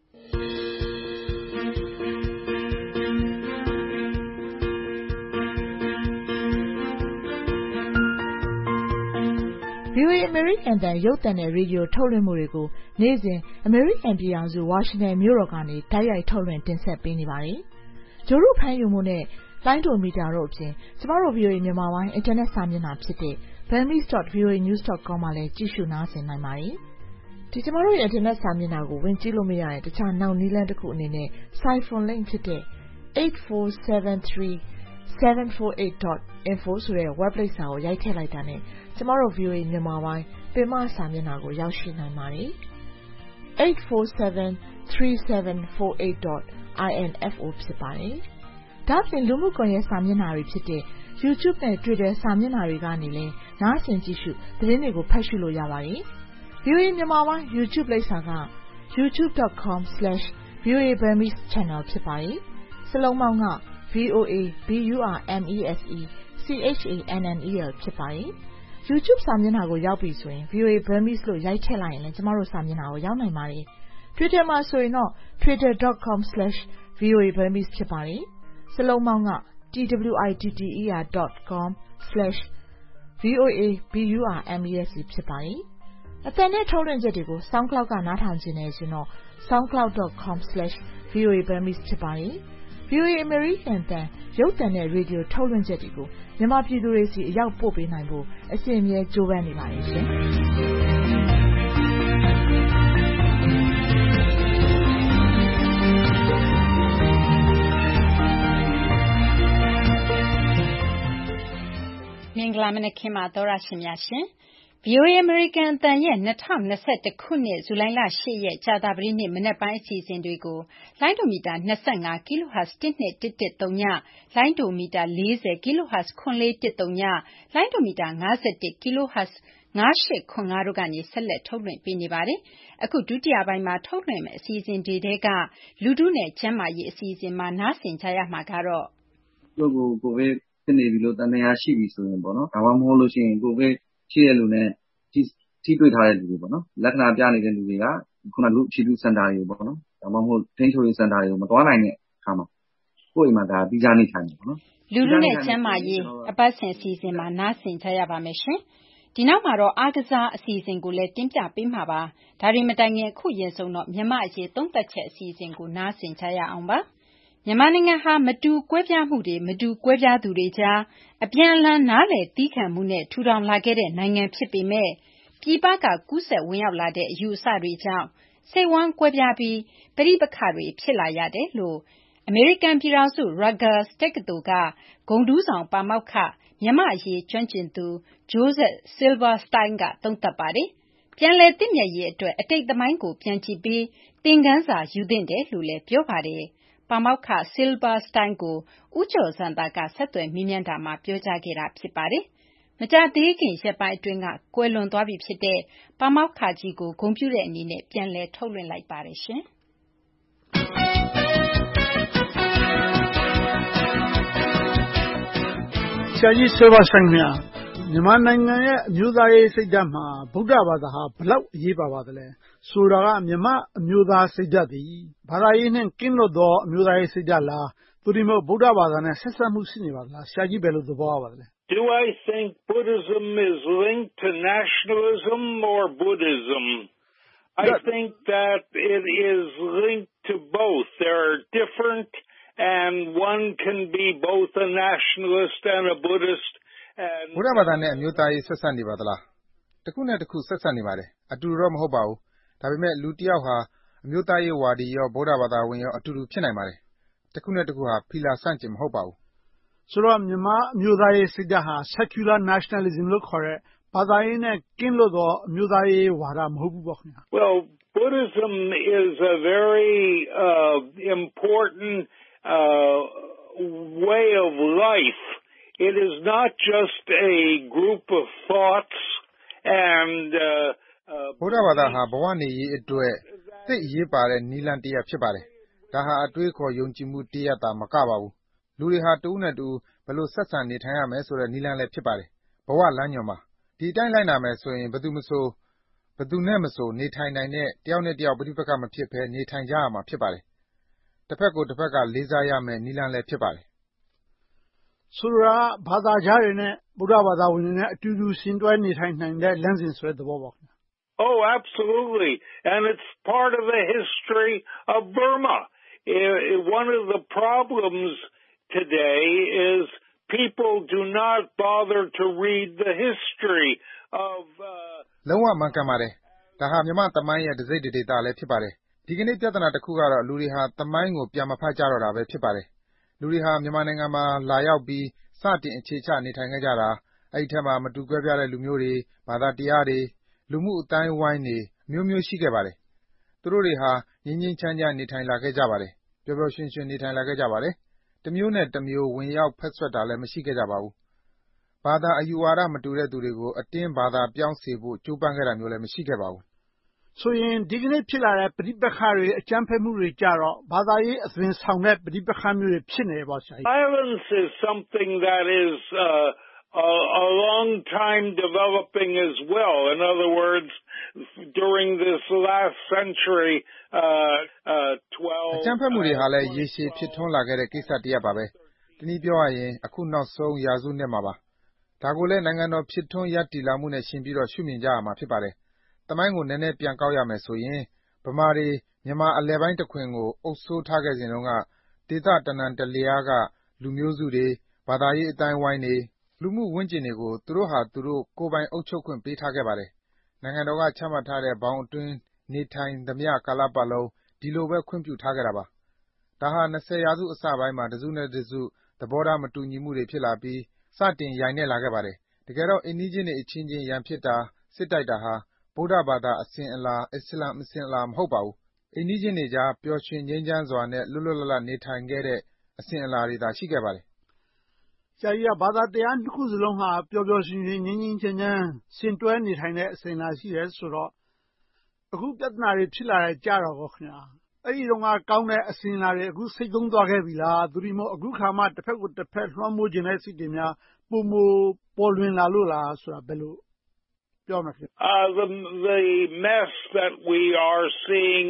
V O A အမေရိကန်တန်ရုပ်သံနဲ့ရေဒီယိုထုတ်လွှင့်မှုတွေကိုနေ့စဉ်အမေရိကန်ပြည်ထောင်စုဝါရှင်တန်မြို့တော်ကနေတိုက်ရိုက်ထုတ်လွှင့်တင်ဆက်ပေးနေပါတယ်။ဂျိုရုဖမ်းယူမှုနဲ့လိုင်းဒိုမီတာတို့အပြင်ကျမတို့ V O A မြန်မာပိုင်းအင်တာနက်စာမျက်နှာဖြစ်တဲ့ burmese dot v o a news dot com မှာလည်းကြည့်ရှုနားဆင်နိုင်ပါတယ်။ဒီကျမတို့ရဲ့အင်တာနက်စာမျက်နှာကိုဝင်ကြည့်လို့မရတဲ့တခြားနောက်နည်းလမ်းတစ်ခုအနေနဲ့ Siphon link ဖြစ်တဲ့ eight four seven three seven four eight dot info ဆိုတဲ့ website စာကိုရိုက်ထည့်လိုက်တာနဲ့ကျမတို့ V O A မြန်မာပိုင်းပင်မစာမျက်နှာကိုရောက်ရှိနိုင်ပါတယ်။ eight four seven three seven four eight dot info ဖြစ်ပါတယ်။ဒါ့အပြင်လူမှုကွန်ရက်စာမျက်နှာတွေဖြစ်တဲ့ YouTube နဲ့ Twitter စာမျက်နှာတွေကနေလည်းနားဆင်ကြည့်ရှုသတင်းတွေကိုဖတ်ရှုလို့ရပါတယ်။ V O A မြန်မာပိုင်း YouTube လိပ်စာက youtube dot com slash v o a burmese channel ဖြစ်ပါတယ်။စလုံးပေါင်းက V O A B U R M E S E C H A N N E L ဖြစ်ပါတယ်။ YouTube စာမျက်နှာကိုရောက်ပြီဆိုရင် V O A Burmese လို့ရိုက်ထည့်လိုက်ရင်လည်းကျမတို့စာမျက်နှာကိုရောက်နိုင်ပါတယ်။ Twitter မှာဆိုရင်တော့ twitter dot com slash v o a burmese ဖြစ်ပါတယ်။စလုံးပေါင်းက twitter dot com slash voa burmese ဖြစ်ပါတယ်။အသံနဲ့ထုတ်လွှင့်ချက်တွေကို SoundCloud ကနားထောင်ခြင်းနဲ့ဆိုတော့ soundcloud dot com slash voa burmese ဖြစ်ပါတယ်။ VOA American တန်ရုပ်သံနဲ့ရေဒီယိုထုတ်လွှင့်ချက်တွေကိုမြန်မာပြည်သူတွေစီအရောက်ပို့ပေးနိုင်ဖို့အစီအစဉ်ကြိုးပမ်းနေပါတယ်ရှင်။မင်္ဂလာမနက်ခင်းပါသောရရှင်များရှင်။ VOA American အသံရဲ့၂၀၂၁ခုနှစ်ဇူလိုင်လ၈ရက်ကြာသပတေးနေ့မနက်ပိုင်းအစီအစဉ်တွေကိုလိုင်းဒိုမီတာ၂၅ kHz တစ်နှစ်တစ်တစ်သုံးညလိုင်းဒိုမီတာ၄၀ kHz ခွန်လေးတစ်သုံးညလိုင်းဒိုမီတာ၅၁ kHz ၅၈ခွန်၅တို့ကနေဆက်လက်ထုတ်လွှင့်ပေးနေပါတယ်။အခုဒုတိယပိုင်းမှာထုတ်လွှင့်မယ့်အစီအစဉ်တွေထဲကလူထုနဲ့ကျန်းမာရေးအစီအစဉ်မှာနားဆင်ကြရမှာကတော့ကိုကိုကိုဗစ်ဖြစ်နေပြီလို့တန်တရားရှိပြီဆိုရင်ပေါ့နော်ဒါမှမဟုတ်လို့ရှိရင်ကိုဗစ်ရှိတဲ့လူနဲ့ထိတွေ့ထားတဲ့လူတွေပေါ့နော်လက္ခဏာပြနေတဲ့လူတွေကခုနကလူချီလူစင်တာတွေပေါ့နော်ဒါမှမဟုတ်ထိန်းချုပ်ရေးစင်တာတွေကိုမသွားနိုင်တဲ့အခါမှာကိုယ့်အိမ်မှာဒါပြီးကြနေထိုင်တယ်ပေါ့နော်လူလူနဲ့ကျန်းမာရေးအပတ်စဉ်အစီအစဉ်မှာနားဆင်ကြရပါမယ်ရှင်ဒီနောက်မှာတော့အားကစားအစီအစဉ်ကိုလည်းတင်ပြပေးမှာပါဒါတွေမတိုင်ခင်အခုရင်ဆုံးတော့မြမအရေးသုံးသက်ချက်အစီအစဉ်ကိုနားဆင်ကြရအောင်ပါမြန်မာနိုင်ငံဟာမတူကွဲပြားမှုတွေမတူကွဲပြားသူတွေကြားအပြန်အလှန်နားလည်သီးခံမှုနဲ့ထူထောင်လာခဲ့တဲ့နိုင်ငံဖြစ်ပေမဲ့ပြည်ပကကူးစက်ဝင်ရောက်လာတဲ့အယူအဆတွေကြောင့်စိတ်ဝမ်းကွဲပြားပြီးပဋိပက္ခတွေဖြစ်လာရတယ်လို့အမေရိကန်ပြည်ထောင်စု Rutgers တက္ကသိုလ်ကဂုဏ်ထူးဆောင်ပါမောက္ခမြန်မာ့အရေးကျွမ်းကျင်သူ Joseph Silverstein ကသုံးသပ်ပါတယ်။ပြန်လည်သင့်မြတ်ရေးအတွက်အတိတ်သမိုင်းကိုပြန်ကြည့်ပြီးသင်ခန်းစာယူသင့်တယ်လို့လည်းပြောပါတယ်။ပါမောက္ခ Silverstein ကိုဦးကျော်ဇံသာကဆက်သွယ်မေးမြန်းတာမှာပြောကြားခဲ့တာဖြစ်ပါတယ်။မကြာသေးခင်ရက်ပိုင်းအတွင်းကကွယ်လွန်သွားပြီဖြစ်တဲ့ပါမောက္ခကြီးကိုဂုဏ်ပြုတဲ့အနေနဲ့ပြန်လည်ထုတ်လွှင့်လိုက်ပါတယ်ရှင်။ဆရာကြီး Silverstein ခင်ဗျာမြန်မာနိုင်ငံရဲ့အမျိုးသားရေးစိတ်ဓာတ်မှာဗုဒ္ဓဘာသာဟာဘယ်လောက်အရေးပါပါသလဲဆိုတာကမြန်မာအမျိုးသားစိတ်ဓာတ်သည်ဘာသာရေးနဲ့ကင်းလွတ်သောအမျိုးသားရေးစိတ်ဓာတ်လားသူဒီမို့ဗုဒ္ဓဘာသာနဲ့ဆက်ဆက်မှုရှိနေပါသလားဆရာကြီးဘယ်လိုသဘောရပါသလဲ Do I think Buddhism is linked to nationalism or Buddhism? I think that it is linked to both. There are different, and one can be both a nationalist and a Buddhist. ဘုရားဘာသာနဲ့အမျိုးသားရေးဆက်ဆက်နေပါသလားတခုနဲ့တခုဆက်ဆက်နေပါတယ်အတူတော့မဟုတ်ပါဘူးဒါပေမဲ့လူတစ်ယောက်ဟာအမျိုးသားရေးဝါဒီရောဗုဒ္ဓဘာသာဝင်ရောအတူတူဖြစ်နိုင်ပါတယ်တခုနဲ့တခုဟာဖီလာဆန့်ကျင်မဟုတ်ပါဘူးဆိုတော့မြန်မာအမျိုးသားရေးစိတ်ဓာတ်ဟာ secular nationalism လို့ခေါ်တဲ့ဘာသာရေးနဲ့ကင်းလွတ်သောအမျိုးသားရေးဝါဒမဟုတ်ဘူးပေါ့ခင်ဗျာ Well, Buddhism is a very uh, important uh, way of life. It is not just a group of thoughts and uh, uh, ဘုရားဘာသာဟာဘဝနေရေးအတွက်သိအရေးပါတဲ့နိလန်တရားဖြစ်ပါတယ်ဒါဟာအတွေးခေါ်ယုံကြည်မှုတရားတာမကပါဘူးလူတွေဟာတူးနဲ့တူဘယ်လိုဆက်ဆံနေထိုင်ရမယ်ဆိုတဲ့နိလန်လည်းဖြစ်ပါတယ်ဘဝလမ်းညွန်ပါဒီအတိုင်းလိုက်နာမယ်ဆိုရင်ဘယ်သူမဆိုဘယ်သူနဲ့မဆိုနေထိုင်နိုင်တဲ့တယောက်နဲ့တယောက်ပဋိပက္ခမဖြစ်ဘဲနေထိုင်ကြရမှာဖြစ်ပါတယ်တစ်ဖက်ကိုတစ်ဖက်ကလေးစားရမယ်နိလန်လည်းဖြစ်ပါတယ်ဆိုတော့ဘာသာကြားတွေနဲ့ဗုဒ္ဓဘာသာဝင်တွေနဲ့အတူတူဆင်တွဲနေထိုင်နိုင်တဲ့လမ်းစဉ်ဆိုတဲ့သဘောပေါ့ Oh, absolutely. And it's part of the history of Burma. One of the problems today is people do not bother to read the history of uh လုံးဝမှန်ကန်ပါတယ်ဒါဟာမြန်မာသမိုင်းရဲ့တစိမ့်တဒေတာလည်းဖြစ်ပါတယ်ဒီကနေ့ပြဿနာတစ်ခုကတော့လူတွေဟာသမိုင်းကိုပြန်မဖတ်ကြတော့တာပဲဖြစ်ပါတယ်လူတွေဟာမြန်မာနိုင်ငံမှာလာရောက်ပြီးစတင်အခြေချနေထိုင်ခဲ့ကြတာအဲ့ဒီထက်မှမတူကွဲပြားတဲ့လူမျိုးတွေဘာသာတရားတွေလူမှုအတိုင်းဝိုင်းတွေမျိုးမျိုးရှိခဲ့ပါတယ်သူတို့တွေဟာငြင်းငြင်းချမ်းချမ်းနေထိုင်လာခဲ့ကြပါတယ်ပျော်ပျော်ရွှင်ရွှင်နေထိုင်လာခဲ့ကြပါတယ်တစ်မျိုးနဲ့တစ်မျိုးဝင်ရောက်ဖက်ဆွတ်တာလည်းမရှိခဲ့ကြပါဘူးဘာသာအယူဝါဒမတူတဲ့သူတွေကိုအတင်းဘာသာပြောင်းစေဖို့ကြိုးပမ်းခဲ့တာမျိုးလည်းမရှိခဲ့ပါဘူးဆိုရင်ဒီကနေ့ဖြစ်လာတဲ့ပဋိပက္ခတွေအကြမ်းဖက်မှုတွေကြတော့ဘာသာရေးအသွင်ဆောင်တဲ့ပဋိပက္ခမျိုးတွေဖြစ်နေတယ်ပေါ့ဆရာ Violence is something that is uh, a, a long time developing as well. In other words, during this last century, uh, uh, twelve... အကြမ်းဖက်မှုတွေဟာလည်းရေရှည်ဖြစ်ထွန်းလာခဲ့တဲ့ကိစ္စတစ်ရပ်ပါပဲ။တနည်းပြောရရင်အခုနောက်ဆုံးရာစုနှစ်မှာပါ။ဒါကိုလည်းနိုင်ငံတော်ဖြစ်ထွန်းရပ်တည်လာမှုနဲ့ယှဉ်ပြီးတော့ရှုမြင်ကြရမှာဖြစ်ပါတယ်။သမိုင်းကိုနည်းနည်းပြန်ကောက်ရမယ်ဆိုရင်ဗမာတွေမြန်မာအလယ်ပိုင်းတခွင်ကိုအုပ်စိုးထားခဲ့စဉ်တုန်းကဒေသတနံတလျားကလူမျိုးစုတွေ၊ဘာသာရေးအသိုင်းအဝိုင်းတွေ၊လူမှုဝန်းကျင်တွေကိုသူတို့ဟာသူတို့ကိုယ်ပိုင်အုပ်ချုပ်ခွင့်ပေးထားခဲ့ပါတယ်။နိုင်ငံတော်ကချမှတ်ထားတဲ့ဘောင်အတွင်းနေထိုင်သမျှကာလပတ်လုံးဒီလိုပဲခွင့်ပြုထားခဲ့တာပါ။ဒါဟာ၂၀ရာစုအစပိုင်းမှာတစုနဲ့တစုသဘောထားမတူညီမှုတွေဖြစ်လာပြီးစတင်ယိုင်နဲ့လာခဲ့ပါတယ်။တကယ်တော့အိမ်နီးချင်းတွေအချင်းချင်းရန်ဖြစ်တာ၊စစ်တိုက်တာဟာဗုဒ္ဓဘာသာအစဉ်အလာ၊အစ္စလာမ်အစဉ်အလာမဟုတ်ပါဘူး။အိမ်နီးချင်းတွေကြားပျော်ရွှင်ငြိမ်းချမ်းစွာနဲ့လွတ်လွတ်လပ်လပ်နေထိုင်ခဲ့တဲ့အစဉ်အလာတွေသာရှိခဲ့ပါတယ်။ဆရာကြီးကဘာသာတရားနှစ်ခုစလုံးဟာပျော်ပျော်ရွှင်ရွှင်ငြိမ်းငြိမ်းချမ်းချမ်းယှဉ်တွဲနေထိုင်တဲ့အစဉ်အလာရှိတယ်ဆိုတော့အခုပြဿနာတွေဖြစ်လာတယ်ကြားတာပေါ့ခင်ဗျာ။အဲဒီတုန်းကကောင်းတဲ့အစဉ်အလာတွေအခုဆိတ်သုဉ်းသွားခဲ့ပြီလား။သို့တည်းမဟုတ်အခုအခါမှတဘက်ကိုတဘက်လွှမ်းမိုးချင်တဲ့စိတ်တွေများပိုမိုပေါ်လွင်လာလို့လားဆိုတာဘယ်လိုပြောမလဲခင်ဗျ။ Uh, the, the mess that we are seeing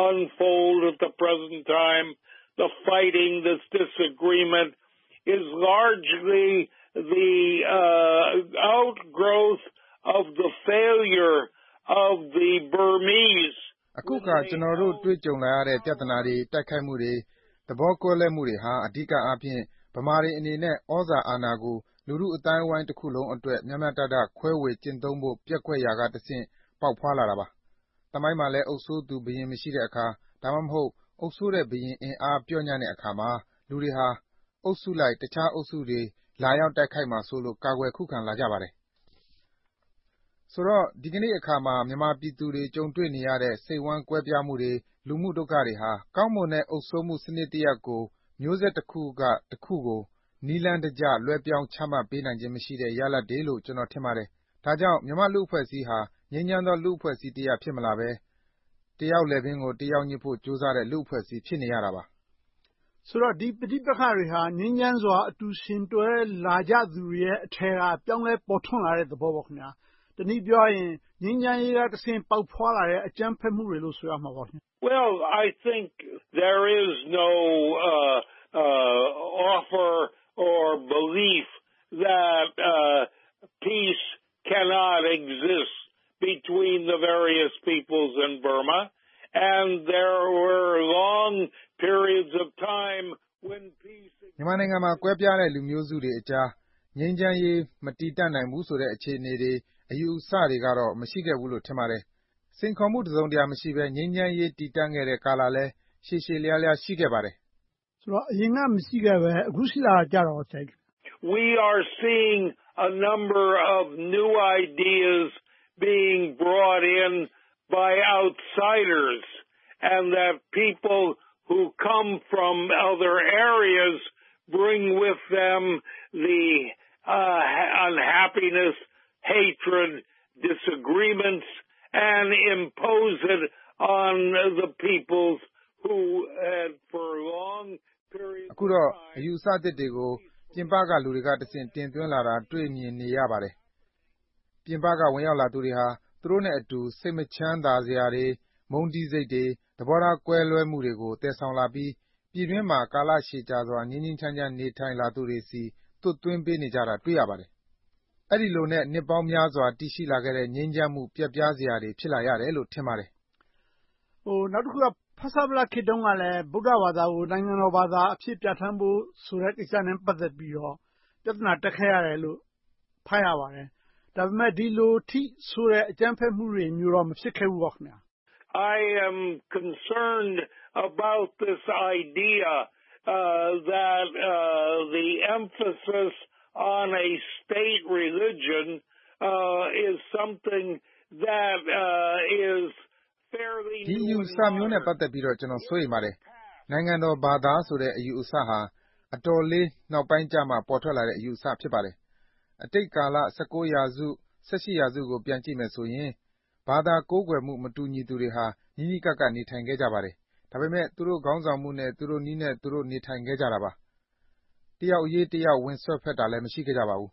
unfold at the present time, the fighting, this disagreement, is largely the uh, outgrowth of the failure of the Burmese. အခုကကျွန်တော်တို့တွေ့ကြုံလာရတဲ့ပြဿနာတွေတိုက်ခိုက်မှုတွေသဘောကွဲလွဲမှုတွေဟာအဓိကအားဖြင့်ဗမာတွေအနေနဲ့ဩဇာအာဏာကိုလူထုအတိုင်းအဝိုင်းတစ်ခုလုံးအတွက်မျှမျှတတခွဲဝေကျင့်သုံးဖို့ပျက်ကွက်ရာကတဆင့်ပေါက်ဖွားလာတာပါ။သမိုင်းမှာလည်းအုပ်စိုးသူဘုရင်မရှိတဲ့အခါဒါမှမဟုတ်အုပ်စိုးတဲ့ဘုရင်အင်အားပျော့ညံ့တဲ့အခါမှာလူတွေဟာအုပ်စုလိုက်တခြားအုပ်စုတွေလာရောက်တိုက်ခိုက်မှာစိုးလို့ကာကွယ်ခုခံလာကြပါတယ်။ဆိုတော့ဒီကနေ့အခါမှာမြန်မာပြည်သူတွေကြုံတွေ့နေရတဲ့စိတ်ဝမ်းကွဲပြားမှုတွေလူမှုဒုက္ခတွေဟာကောင်းမွန်တဲ့အုပ်စိုးမှုစနစ်တစ်ရပ်ကိုမျိုးဆက်တစ်ခုကတစ်ခုကိုနည်းလမ်းတကျလွှဲပြောင်းချမှတ်ပေးနိုင်ခြင်းမရှိတဲ့ရလဒ်တွေလို့ကျွန်တော်ထင်ပါတယ်။ဒါကြောင့်မြန်မာ့လူ့အဖွဲ့အစည်းဟာငြိမ်းချမ်းသောလူ့အဖွဲ့အစည်းတစ်ရပ်ဖြစ်မလာဘဲတစ်ယောက်လည်ပင်းကိုတစ်ယောက်ညစ်ဖို့ကြိုးစားတဲ့လူ့အဖွဲ့အစည်းဖြစ်နေရတာပါ။ဆိုတော့ဒီပဋိပက္ခတွေဟာငြိမ်းချမ်းစွာအတူယှဉ်တွဲလာကြသူတွေရဲ့အထဲကပြောင်းလဲပေါ်ထွန်းလာတဲ့သဘောပေါ့ခင်ဗျာ။တနည်းပြောရရင်ငြိမ်းချမ်းရေးကတဆင့်ပေါက်ဖွားလာတဲ့အကြမ်းဖက်မှုတွေလို့ဆိုရမှာပေါ့ခင်ဗျ။ Well, I think there is no uh, uh, offer or belief that uh, peace cannot exist between the various peoples in Burma, and there were long periods of time when peace. မြန်မာနိုင်ငံမှာကွဲပြားတဲ့လူမျိုးစုတွေအကြားငြိမ်းချမ်းရေးမတည်တတ်နိုင်ဘူးဆိုတဲ့အခြေအနေတွေအယူအဆတွေကတော့မရှိခဲ့ဘူးလို့ထင်ပါတယ်။စိန်ခေါ်မှုတစ်စုံတရာမရှိဘဲငြိမ်းချမ်းရေးတည်တတ်ခဲ့တဲ့ကာလလည်းရှည်ရှည်လျားလျားရှိခဲ့ပါတယ်။ဆိုတော့အရင်ကမရှိခဲ့ပဲအခုရှိလာကြတော့ဆရာကြီး We are seeing a number of new ideas being brought in by outsiders, and that people who come from other areas bring with them the uh, unhappiness, hatred, disagreements, and impose it on the peoples who had for long periods. အခုတော့အယူအဆသစ်တွေကိုပြင်ပကလူတွေကတဆင့်တင်သွင်းလာတာတွေ့မြင်နေရပါတယ်။ပြင်ပကဝင်ရောက်လာသူတွေဟာသူတို့နဲ့အတူစိတ်မချမ်းသာစရာတွေမုန်းတီးစိတ်တွေသဘောထားကွဲလွဲမှုတွေကိုတည်ဆောင်လာပြီးပြည်တွင်းမှာကာလရှည်ကြာစွာငြိမ်းငြိမ်းချမ်းချမ်းနေထိုင်လာသူတွေစီသွတ်သွင်းပေးနေကြတာတွေ့ရပါတယ်။အဲ့ဒီလိုနဲ့နှစ်ပေါင်းများစွာတည်ရှိလာခဲ့တဲ့ငြိမ်းချမ်းမှုပြတ်ပြားစရာတွေဖြစ်လာရတယ်လို့ထင်ပါတယ်။ဟိုနောက်တစ်ခုကဖဆပလခေတ်တုန်းကလည်းဗုဒ္ဓဘာသာကိုနိုင်ငံတော်ဘာသာအဖြစ်ပြဋ္ဌာန်းဖို့ဆိုတဲ့ကိစ္စနဲ့ပတ်သက်ပြီးတော့ပြဿနာတက်ခဲ့ရတယ်လို့ဖတ်ရပါတယ်။ဒါပေမဲ့ဒီလိုထိဆိုတဲ့အကြမ်းဖက်မှုတွေမျိုးတော့မဖြစ်ခဲ့ဘူးပေါ့ခင်ဗျာ။ I am concerned about this idea uh, that uh, the emphasis on a state religion uh, is something that uh, is fairly new. ဒီယူဆမျိုးနဲ့ပတ်သက်ပြီးတော့ကျွန်တော်စိုးရိမ်ပါတယ်။နိုင်ငံတော်ဘာသာဆိုတဲ့အယူအဆဟာအတော်လေးနောက်ပိုင်းကျမှပေါ်ထွက်လာတဲ့အယူအဆဖြစ်ပါတယ်။အတိတ်ကာလ၁၉ရာစု၁၈ရာစုကိုပြန်ကြည့်မယ်ဆိုရင်ဘာသာကိုးကွယ်မှုမတူညီသူတွေဟာညီညီကပ်ကပ်နေထိုင်ခဲ့ကြပါတယ်။ဒါပေမဲ့သူတို့ခေါင်းဆောင်မှုနဲ့သူတို့နည်းနဲ့သူတို့နေထိုင်ခဲ့ကြတာပါ။တယောက်အရေးတယောက်ဝင်ဆွဲဖက်တာလည်းမရှိခဲ့ကြပါဘူး။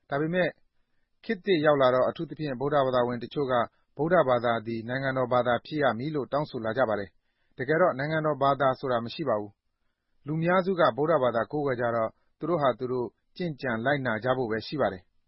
ဒါပေမဲ့ခေတ်သစ်ရောက်လာတော့အထူးသဖြင့်ဗုဒ္ဓဘာသာဝင်တချို့ကဗုဒ္ဓဘာသာသည်နိုင်ငံတော်ဘာသာဖြစ်ရမည်လို့တောင်းဆိုလာကြပါတယ်။တကယ်တော့နိုင်ငံတော်ဘာသာဆိုတာမရှိပါဘူး။လူများစုကဗုဒ္ဓဘာသာကိုးကွယ်ကြတော့သူတို့ဟာသူတို့ကျင့်ကြံလိုက်နာကြဖို့ပဲရှိပါတယ်။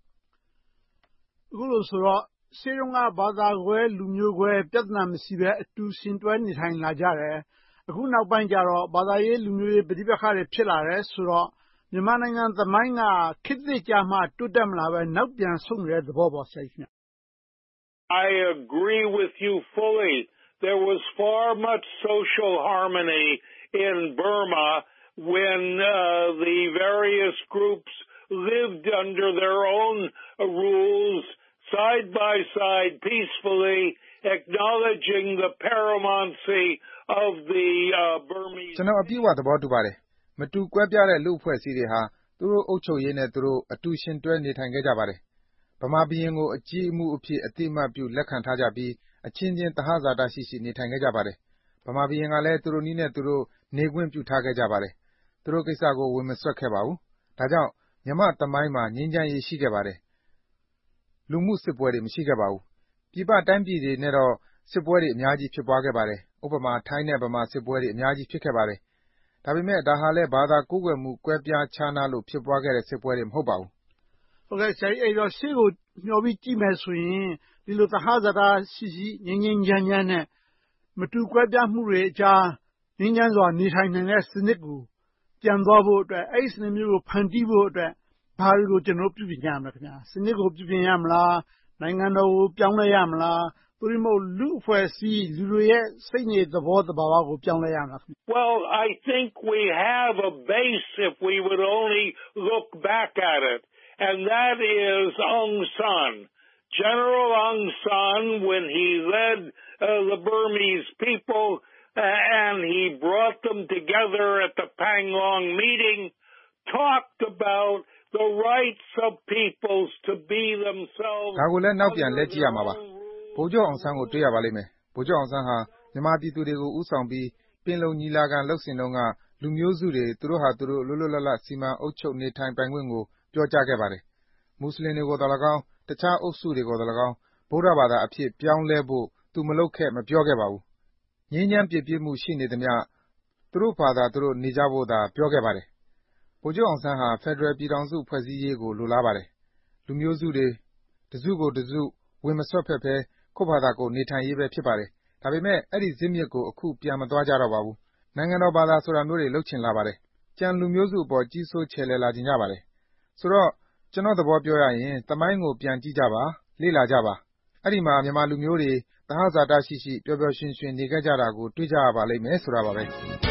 အခုလိုဆိုတော့ရှေးတုန်းကဘာသာကွဲလူမျိုးကွဲပြဿနာမရှိဘဲအတူရှင်တွဲနေထိုင်လာကြတယ်။အခုနောက်ပိုင်းကျတော့ဘာသာရေးလူမျိုးရေးပဋိပက္ခတွေဖြစ်လာတယ်ဆိုတော့မြန်မာနိုင်ငံသမိုင်းကခေတ်သစ်ကြမှတိုးတက်မလာဘဲနောက်ပြန်ဆုတ်နေတဲ့သဘောပေါ့ဆရာကြီးခင်ဗျ။ I agree with you fully. There was far much social harmony in Burma when uh, the various groups lived under their own uh, rules, side by side, peacefully, acknowledging the paramountcy of the uh, Burmese. ကျွန်တော်အပြည့်အဝသဘောတူပါတယ်။မတူကွဲပြားတဲ့လူအဖွဲ့အစည်းတွေဟာသူတို့အုပ်ချုပ်ရေးနဲ့သူတို့အတူရှင်တွဲနေထိုင်ခဲ့ကြပါတယ်။ဗမာဘုရင်ကိုအကြီးအမှုအဖြစ်အတိအမှတ်ပြုလက်ခံထားကြပြီးအချင်းချင်းသဟဇာတရှိရှိနေထိုင်ခဲ့ကြပါတယ်။ဗမာဘုရင်ကလည်းသူတို့နည်းနဲ့သူတို့နေခွင့်ပြုထားခဲ့ကြပါတယ်။သူတို့ကိစ္စကိုဝင်မစွက်ခဲ့ပါဘူး။ဒါကြောင့်မြန်မာသမိုင်းမှာငြိမ်းချမ်းရေးရှိခဲ့ပါတယ်။လူမှုစစ်ပွဲတွေမရှိခဲ့ပါဘူး။ပြည်ပတိုင်းပြည်တွေနဲ့တော့စစ်ပွဲတွေအများကြီးဖြစ်ပွားခဲ့ပါတယ်။ဥပမာထိုင်းနဲ့ဗမာစစ်ပွဲတွေအများကြီးဖြစ်ခဲ့ပါတယ်။ဒါပေမဲ့ဒါဟာလည်းဘာသာကိုးကွယ်မှုကွဲပြားခြားနားလို့ဖြစ်ပွားခဲ့တဲ့စစ်ပွဲတွေမဟုတ်ပါဘူး။ဟုတ်ကဲ့ဆရာကြီးအဲ့တော့ရှေ့ကိုမျှော်ပြီးကြည့်မယ်ဆိုရင်ဒီလိုသဟဇာတရှိရှိငြိမ်းငြိမ်းချမ်းချမ်းနဲ့မတူကွဲပြားမှုတွေအကြားငြိမ်းချမ်းစွာနေထိုင်နိုင်တဲ့စနစ်ကိုပြန်သွားဖို့အတွက်အဲ့ဒီစနစ်မျိုးကိုဖန်တီးဖို့အတွက်ဘာတွေကိုကျွန်တော်ပြုပြင်ကြရမလဲခင်ဗျာစနစ်ကိုပြုပြင်ရမလားနိုင်ငံတော်ကိုပြောင်းလဲရမလားသို့မဟုတ်လူအဖွဲ့အစည်းလူတွေရဲ့စိတ်နေသဘောတဘာဝကိုပြောင်းလဲရမလား Well, I think we have a base if we would only look back at it, and that is Aung San. General Aung San, when he led uh, the Burmese people uh, and he brought them together at the Panglong meeting, talked about the rights of peoples to be themselves. ဒါကိုလည်းနောက်ပြန်လက်ကြည့်ရမှာပါဗိုလ်ချုပ်အောင်ဆန်းကိုတွေ့ရပါလိမ့်မယ်ဗိုလ်ချုပ်အောင်ဆန်းဟာမြန်မာပြည်သူတွေကိုဥဆောင်ပြီးပင်လုံညီလာခံလှုပ်ရှင်တုန်းကလူမျိုးစုတွေသူတို့ဟာသူတို့လွတ်လွတ်လပ်လပ်စီမံအုပ်ချုပ်နေထိုင်ပိုင်ခွင့်ကိုပြောကြားခဲ့ပါတယ်မွတ်စလင်တွေကိုတော်၎င်းတခြားအုပ်စုတွေကိုတော်၎င်းဗုဒ္ဓဘာသာအဖြစ်ပြောင်းလဲဖို့သူမလုပ်ခဲ့မပြောခဲ့ပါဘူးငြိမ်းချမ်းပြည့်ပြည့်မှုရှိနေသမျှသူတို့ဘာသာသူတို့နေကြဖို့သာပြောခဲ့ပါတယ်ဗိုလ်ချုပ်အောင်ဆန်းဟာဖက်ဒရယ်ပြည်ထောင်စုဖွဲ့စည်းရေးကိုလိုလားပါတယ်လူမျိုးစုတွေတစုကိုတစုဝင်မစွက်ဖက်ဘဲကိုယ့်ဘာသာကိုနေထိုင်ရေးပဲဖြစ်ပါတယ်ဒါပေမဲ့အဲ့ဒီဇစ်မြစ်ကိုအခုပြန်မသွားကြတော့ပါဘူးနိုင်ငံတော်ဘာသာဆိုတာမျိုးတွေလှုပ်ချင်လာပါတယ်ကြံလူမျိုးစုအပေါ်ကြီးစိုးချယ်လှယ်လာခြင်းကြပါတယ်ဆိုတော့ကျွန်တော်သဘောပြောရရင်သမိုင်းကိုပြန်ကြည့်ကြပါလေ့လာကြပါအဲ့ဒီမှာမြန်မာလူမျိုးတွေသဟဇာတရှိရှိပျော်ပျော်ရွှင်ရွှင်နေခဲ့ကြတာကိုတွေ့ကြရပါလိမ့်မယ်ဆိုတာပါပဲ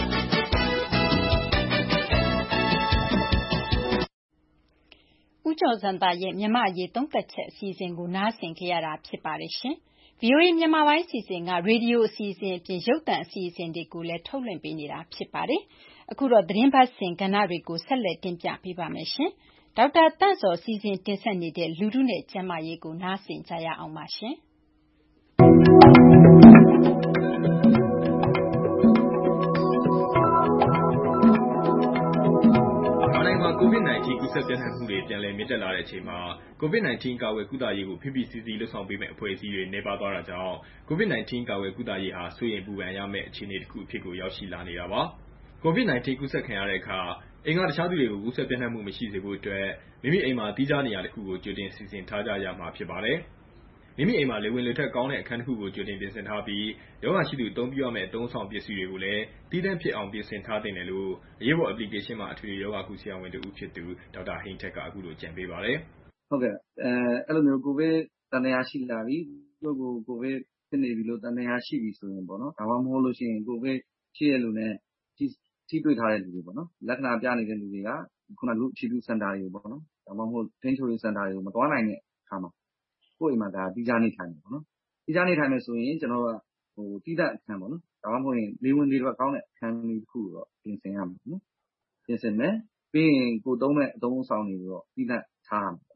ဦးကျော်ဇံသာရဲ့မြန်မာအရေးသုံးသပ်ချက်အစီအစဉ်ကိုနားဆင်ကြရတာဖြစ်ပါတယ်ရှင်။ဗွီအိုအေမြန်မာပိုင်းအစီအစဉ်ကရေဒီယိုအစီအစဉ်အပြင်ရုပ်သံအစီအစဉ်တွေကိုလည်းထုတ်လွှင့်ပေးနေတာဖြစ်ပါတယ်။အခုတော့သတင်းပတ်စဉ်ကဏ္ဍတွေကိုဆက်လက်တင်ပြပေးပါမယ်ရှင်။ဒေါက်တာတန့်စောစီစဉ်တင်ဆက်နေတဲ့လူထုနဲ့ကျန်းမာရေးကိုနားဆင်ကြရအောင်ပါရှင်။ကိုဗစ် ၁၉ ကူးစက်ပြန့်နှံ့မှုတွေပြန်လည်မြင့်တက်လာတဲ့အချိန်မှာကိုဗစ် ၁၉ ကာကွယ်ကုသရေးကိုဖိဖိစီးစီးလှုပ်ဆောင်ပေးမဲ့အဖွဲ့အစည်းတွေနှဲပါသွားတာကြောင့်ကိုဗစ် ၁၉ ကာကွယ်ကုသရေးဟာစိုးရိမ်ပူပန်ရမယ့်အခြေအနေတစ်ခုအဖြစ်ကိုရောက်ရှိလာနေတာပါ။ကိုဗစ် ၁၉ ကူးစက်ခံရတဲ့အခါအိမ်ကတခြားသူတွေကိုကူးစက်ပြန့်နှံ့မှုမရှိစေဖို့အတွက်မိမိအိမ်မှာတီးခြားနေရာတစ်ခုကိုကြိုတင်စီစဉ်ထားကြရမှာဖြစ်ပါတယ်။မိမိအိမ်မှာလေဝင်လေထွက်ကောင်းတဲ့အခန်းတစ်ခုကိုကြိုတင်ပြင်ဆင်ထားပြီးရောဂါရှိသူအသုံးပြုရမယ့်အသုံးဆောင်ပစ္စည်းတွေကိုလည်းတည်တံ့ဖြစ်အောင်ပြင်ဆင်ထားသင့်တယ်လို့အရေးပေါ် application မှာအထွေထွေရောဂါကုဆရာဝန်တူဖြစ်သူဒေါက်တာဟိန်းထက်ကအခုလိုကြံပေးပါတယ်။ဟုတ်ကဲ့အဲအဲ့လိုမျိုးကိုဗစ်တန်ရာရှိလာပြီကိုကိုကိုဗစ်ဖြစ်နေပြီလို့တန်ရာရှိပြီဆိုရင်ပေါ့နော်ဒါမှမဟုတ်လို့ရှိရင်ကိုဗစ်ရှိရလို့ ਨੇ ထိတွေ့ထားတဲ့လူတွေပေါ့နော်လက္ခဏာပြနေတဲ့လူတွေကခုနကလူချီလူစင်တာတွေပေါ့နော်ဒါမှမဟုတ်ထိန်းချုပ်ရေးစင်တာတွေကိုမသွားနိုင်တဲ့အခါမှာကိုယ့်အိမ်မှာဒါတီးခြားနေထိုင်တယ်ပေါ့နော်တီးခြားနေထိုင်မယ်ဆိုရင်ကျွန်တော်ကဟိုတီးတဲ့အခန်းပေါ့နော်ဒါမှမဟုတ်ရင်လေဝင်လေထွက်ကောင်းတဲ့အခန်းလေးတစ်ခုတော့ပြင်ဆင်ရမှာပေါ့နော်ပြင်ဆင်မယ်ပြီးရင်ကိုသုံးမဲ့အသုံးအဆောင်တွေတော့တီးတဲ့ထားရမှာပေါ့နော်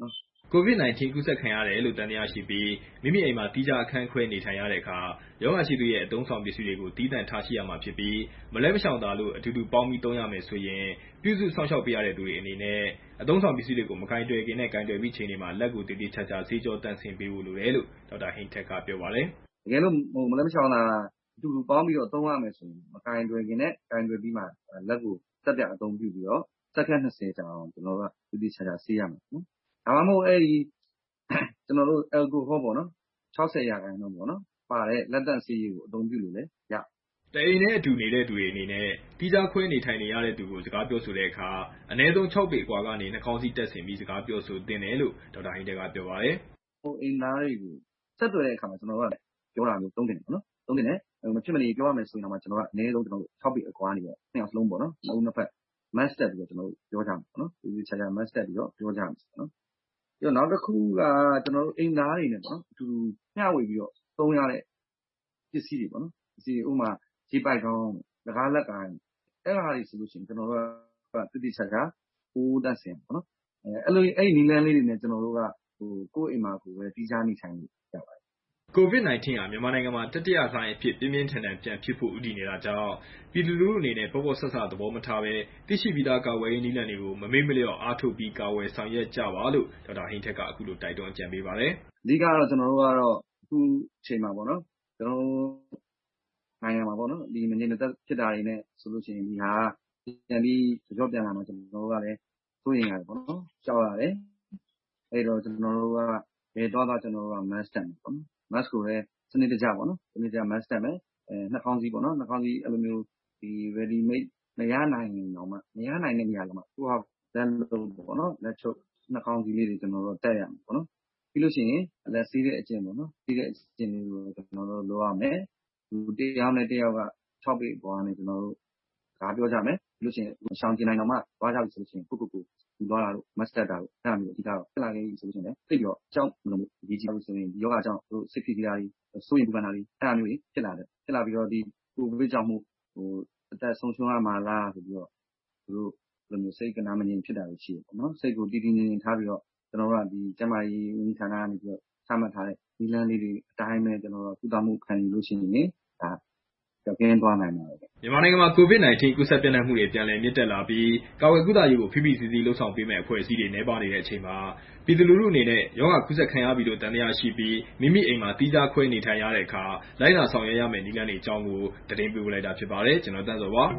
ကိုဗစ် ၁၉ ကူးစက်ခံရတယ်လို့တန်တရားရှိပြီးမိမိအိမ်မှာတီးခြားအခန်းခွဲနေထိုင်ရတဲ့အခါရောဂါရှိသူရဲ့အသုံးဆောင်ပစ္စည်းတွေကိုတီးတန့်ထားရှိရမှာဖြစ်ပြီးမလဲမရှောင်သာလို့အတူတူပေါင်းပြီးသုံးရမယ်ဆိုရင်ပြုစုဆောင်ရှောက်ပေးရတဲ့သူတွေအနေနဲ့အသုံးဆောင်ပစ္စည်းတွေကိုမကင်တွယ်ခင်နဲ့ကင်တွယ်ပြီးချိန်တွေမှာလက်ကိုတည်တည်ချာချာဆေးကြောတန့်ဆင်ပေးဖို့လိုတယ်လို့ဒေါက်တာဟိန်းထက်ကပြောပါတယ်တကယ်လို့မလဲမရှောင်သာအတူတူပေါင်းပြီးတော့သုံးရမယ်ဆိုရင်မကင်တွယ်ခင်နဲ့ကင်တွယ်ပြီးမှလက်ကိုတက်ပြအသုံးပြုပြီးတော့စက္ကန့်၂၀ကြာအောင်ကျွန်တော်တို့ကတည်တည်ချာချာဆေးရမယ်နော်ဒါမှမဟုတ်အဲ့ဒီကျွန်တော်တို့ alcohol ပေါ့နော်၆၀ရာခိုင်နှုန်းပေါ့နော်ပါတဲ့လက်သန့်ဆေးရည်ကိုအသုံးပြုလို့လည်းရတအိမ်နဲ့အတူနေတဲ့သူတွေအနေနဲ့တီးခြားခွဲနေထိုင်နေရတဲ့သူကိုစကားပြောဆိုတဲ့အခါအနည်းဆုံး၆ပေအကွာကနေနှာခေါင်းစည်းတက်ဆင်ပြီးစကားပြောဆိုသင့်တယ်လို့ဒေါက်တာဟိန်းတက်ကပြောပါတယ်ဟိုအိမ်သားတွေကိုဆက်သွယ်တဲ့အခါမှာကျွန်တော်တို့ကပြောတာမျိုးသုံးတယ်ပေါ့နော်သုံးတယ်နဲ့မဖြစ်မနေပြောရမယ်ဆိုရင်တော့ကျွန်တော်ကအနည်းဆုံးကျွန်တော်တို့၆ပေအကွာနေတော့နှစ်ယောက်လုံးပေါ့နော်နှစ်ဦးနှစ်ဖက် mask တက်ပြီးတော့ကျွန်တော်တို့ပြောကြမှာပေါ့နော်ဒီချာချာ mask တက်ပြီးတော့ပြောကြမှာပေါ့နော်ပြီးတော့နောက်တစ်ခုကကျွန်တော်တို့အိမ်သားတွေနဲ့ပေါ့နော်အတူတူမျှဝေပြီးတော့သုံးရတဲ့ပစ္စည်းတွေပေါ့နော်ပစ္စည်းတွေဥပမာဂျီပိုက်ကောင်းလကားလက်ကိုင်းအဲ့ဒါတွေဆိုလို့ရှိရင်ကျွန်တော်တို့ကတိတိကျကျပိုးတတ်စင်ပေါ့နော်အဲအဲ့လိုအဲ့ဒီနီလန်းလေးတွေနဲ့ကျွန်တော်တို့ကဟိုကိုယ့်အိမ်မှာကိုယ်ပဲတီးခြားနေထိုင်လို့ရပါတယ်ကိုဗစ် ၁၉ ဟာမြန်မာနိုင်ငံမှာတတိယလှိုင်းအဖြစ်ပြင်းပြင်းထန်ထန်ပြန်ဖြစ်ဖို့ဥတည်နေတာကြောင့်ပြည်သူလူထုအနေနဲ့ပေါ့ပေါ့ဆဆသဘောမထားဘဲသိရှိပြီးသားကာကွယ်ရေးနည်းလမ်းတွေကိုမမေ့မလျော့အားထုတ်ပြီးကာကွယ်ဆောင်ရွက်ကြပါလို့ဒေါက်တာဟိန်းထက်ကအခုလိုတိုက်တွန်းအကြံပေးပါတယ်အဓိကတော့ကျွန်တော်တို့ကတော့အခုချိန်မှာပေါ့နော်ကျွန်တော်နိုင်ငံမှာပေါ့နော်ဒီမငြိမ်သက်ဖြစ်တာတွေနဲ့ဆိုလို့ရှိရင်ဒီဟာပြန်ပြီးကြော့ပြန်လာမှာကျွန်တော်တို့ကလည်းစိုးရင်ရတယ်ပေါ့နော်ကြောက်ရတယ်အဲ့တော့ကျွန်တော်တို့ကဘယ်တော့မှကျွန်တော်တို့က mask တက်မယ်ပေါ့နော် mask ကိုလည်းစနစ်တကျပေါ့နော်စနစ်တကျ mask တက်မယ်အဲနှာခေါင်းစည်းပေါ့နော်နှာခေါင်းစည်းအဲ့လိုမျိုးဒီ ready made မရနိုင်တော့မှမရနိုင်တဲ့နေရာကမှကိုယ့်ဟာလက်လုံးပေါ့နော်လက်ချုပ်နှာခေါင်းစည်းလေးတွေကျွန်တော်တို့တက်ရမယ်ပေါ့နော်ပြီးလို့ရှိရင်လက်ဆေးတဲ့အကျင့်ပေါ့နော်ဆေးတဲ့အကျင့်တွေကိုကျွန်တော်တို့လုပ်ရမယ်ဒီတရားနဲ့တရားက၆ပေပေါ်ကနေကျွန်တော်တို့စကားပြောကြမယ်ပြီးလို့ရှိရင်ရှောင်ကျင်နိုင်တော့မှသွားကြပြီဆိုလို့ရှိရင်ကိုကိုကိုဒီသွားတာလို့ master တာလို့အဲ့ဒါမျိုးအဓိကတော့တက်လာခဲ့ပြီဆိုလို့ရှိရင်လည်းသိပြီးတော့အကြောင်းမလို့ဒီကြီးလို့ဆိုရင်ဒီယောဂအကြောင်းတို့စိတ်ဖိစီးတာတွေစိုးရင်ပူပန်တာတွေအဲ့ဒါမျိုးတွေဖြစ်လာတယ်ဖြစ်လာပြီးတော့ဒီကိုဗစ်ကြောင့်မို့ဟိုအသက်ဆုံးရှုံးရမှာလားဆိုပြီးတော့တို့ဘယ်လိုမျိုးစိတ်ကနာမငြိမ်ဖြစ်တာတွေရှိတယ်ပေါ့နော်စိတ်ကိုတည်တည်ငြိမ်ငြိမ်ထားပြီးတော့ကျွန်တော်တို့ကဒီကျန်းမာရေးဝန်ကြီးဌာနကနေပြီးတော့စမှတ်ထားတဲ့ဒီလမ်းလေးတွေအတိုင်းပဲကျွန်တော်တို့ကုသမှုခံယူလို့ရှိရင်ဒါကြောက်ကင်းသွားနိုင်ပါတယ်မြန်မာနိုင်ငံမှာကိုဗစ် ၁၉ ကူးစက်ပြန့်နှံ့မှုတွေပြန်လည်မြင့်တက်လာပြီးကာကွယ်ကုသရေးကိုဖိဖိစီးစီးလှုံ့ဆော်ပေးမဲ့အဖွဲ့အစည်းတွေနှဲပါနေတဲ့အချိန်မှာပြည်သူလူထုအနေနဲ့ရောဂါကူးစက်ခံရပြီလို့တန်တရားရှိပြီးမိမိအိမ်မှာတီးခြားခွဲနေထိုင်ရတဲ့အခါလိုက်နာဆောင်ရွက်ရမယ့်နည်းလမ်းတွေအကြောင်းကိုတင်ပြပေးလိုက်တာဖြစ်ပါတယ်ကျွန်တော်တန်းစောပါ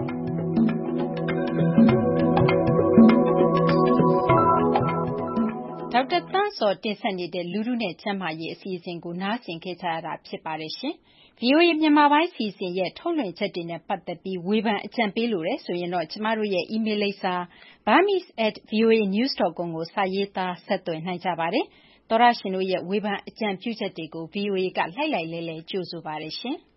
ဒေါက်တာသန်းစောတင်ဆက်နေတဲ့လူထုနဲ့ကျန်းမာရေးအစီအစဉ်ကိုနားဆင်ခဲ့ကြရတာဖြစ်ပါတယ်ရှင်။ ဗွီအိုအေမြန်မာပိုင်းစီစဉ်ရဲ့ထုတ်လွှင့်ချက်တွေနဲ့ပတ်သက်ပြီးဝေဖန်အကြံပေးလို့ရဆိုရင်တော့ကျမတို့ရဲ့အီးမေးလ်လိပ်စာ burmese at voanews dot com ကိုစာရေးသားဆက်သွယ်နိုင်ကြပါတယ်။သောရရှင်တို့ရဲ့ဝေဖန်အကြံပြုချက်တွေကို ဗွီအိုအေကလှိုက်လှိုက်လဲလဲကြိုဆိုပါတယ်ရှင်။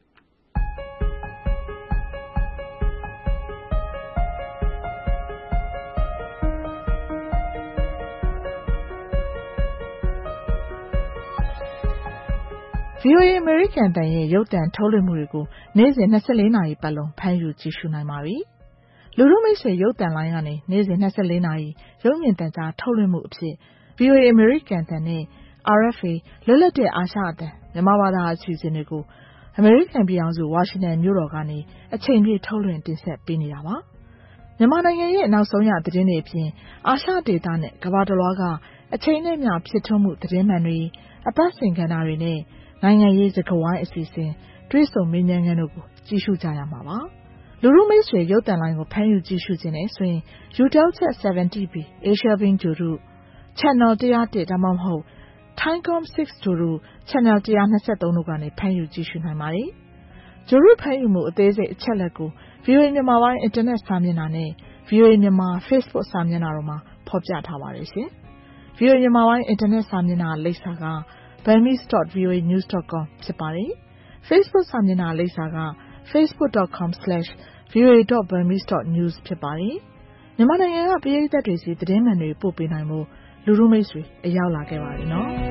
ဗွီအိုအေ American တန်ရဲ့ရုပ်သံထုတ်လွှင့်မှုတွေကိုနေ့စဉ်၂၄နာရီပတ်လုံးဖမ်းယူကြည့်ရှုနိုင်ပါပြီ။လူထုမိတ်ဆွေရုပ်သံလိုင်းကနေနေ့စဉ်၂၄နာရီရုပ်မြင်သံကြားထုတ်လွှင့်မှုအဖြစ် ဗွီအိုအေ American တန်နဲ့ အာရ်အက်ဖ်အေ လွတ်လပ်တဲ့အာရှအသံမြန်မာဘာသာအစီအစဉ်တွေကို American ပြည်ထောင်စုဝါရှင်တန်မြို့တော်ကနေအချိန်ပြည့်ထုတ်လွှင့်တင်ဆက်ပေးနေတာပါ။မြန်မာနိုင်ငံရဲ့နောက်ဆုံးရသတင်းတွေအပြင်အာရှဒေသနဲ့ကမ္ဘာတစ်လွှားကအချိန်နဲ့မျှဖြစ်ထွန်းမှုသတင်းမှန်တွေအပတ်စဉ်ကဏ္ဍတွေနဲ့နိုင်ငံရေးစကားဝိုင်းအစီအစဉ်တွေးဆုံမေးမြန်းခန်းတို့ကိုကြည့်ရှုကြရမှာပါ။လူထုမိတ်ဆွေရုပ်သံလိုင်းကိုဖမ်းယူကြည့်ရှုခြင်းနဲ့ဆိုရင် Eutelsat ဆယ်ဗန်တီ ဘီ Asia Bing ဂြိုဟ်တု Channel one oh oneဒါမှမဟုတ် Thaicom six ဂြိုဟ်တု Channel one twenty-threeတို့ကနေဖမ်းယူကြည့်ရှုနိုင်ပါတယ်။ဂြိုဟ်တုဖမ်းယူမှုအသေးစိတ်အချက်အလက်ကို ဗွီအိုအေ မြန်မာပိုင်းအင်တာနက်စာမျက်နှာနဲ့ ဗွီအိုအေ မြန်မာ Facebook စာမျက်နှာတို့မှာဖော်ပြထားပါတယ်ရှင်။ ဗွီအိုအေ မြန်မာပိုင်းအင်တာနက်စာမျက်နှာလိပ်စာက burmese dot voanews dot com ဖြစ်ပါတယ်။ Facebook စာမျက်နှာလိပ်စာက facebook dot com slash voa dot burmese dot news ဖြစ်ပါတယ်။မြန်မာနိုင်ငံကပရိသတ်တွေစီသတင်းမှန်တွေပို့ပေးနိုင်ဖို့လူထုမိတ်ဆွေအရောက်လာခဲ့ပါပြီနော်။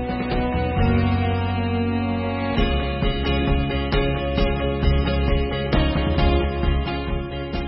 သောရ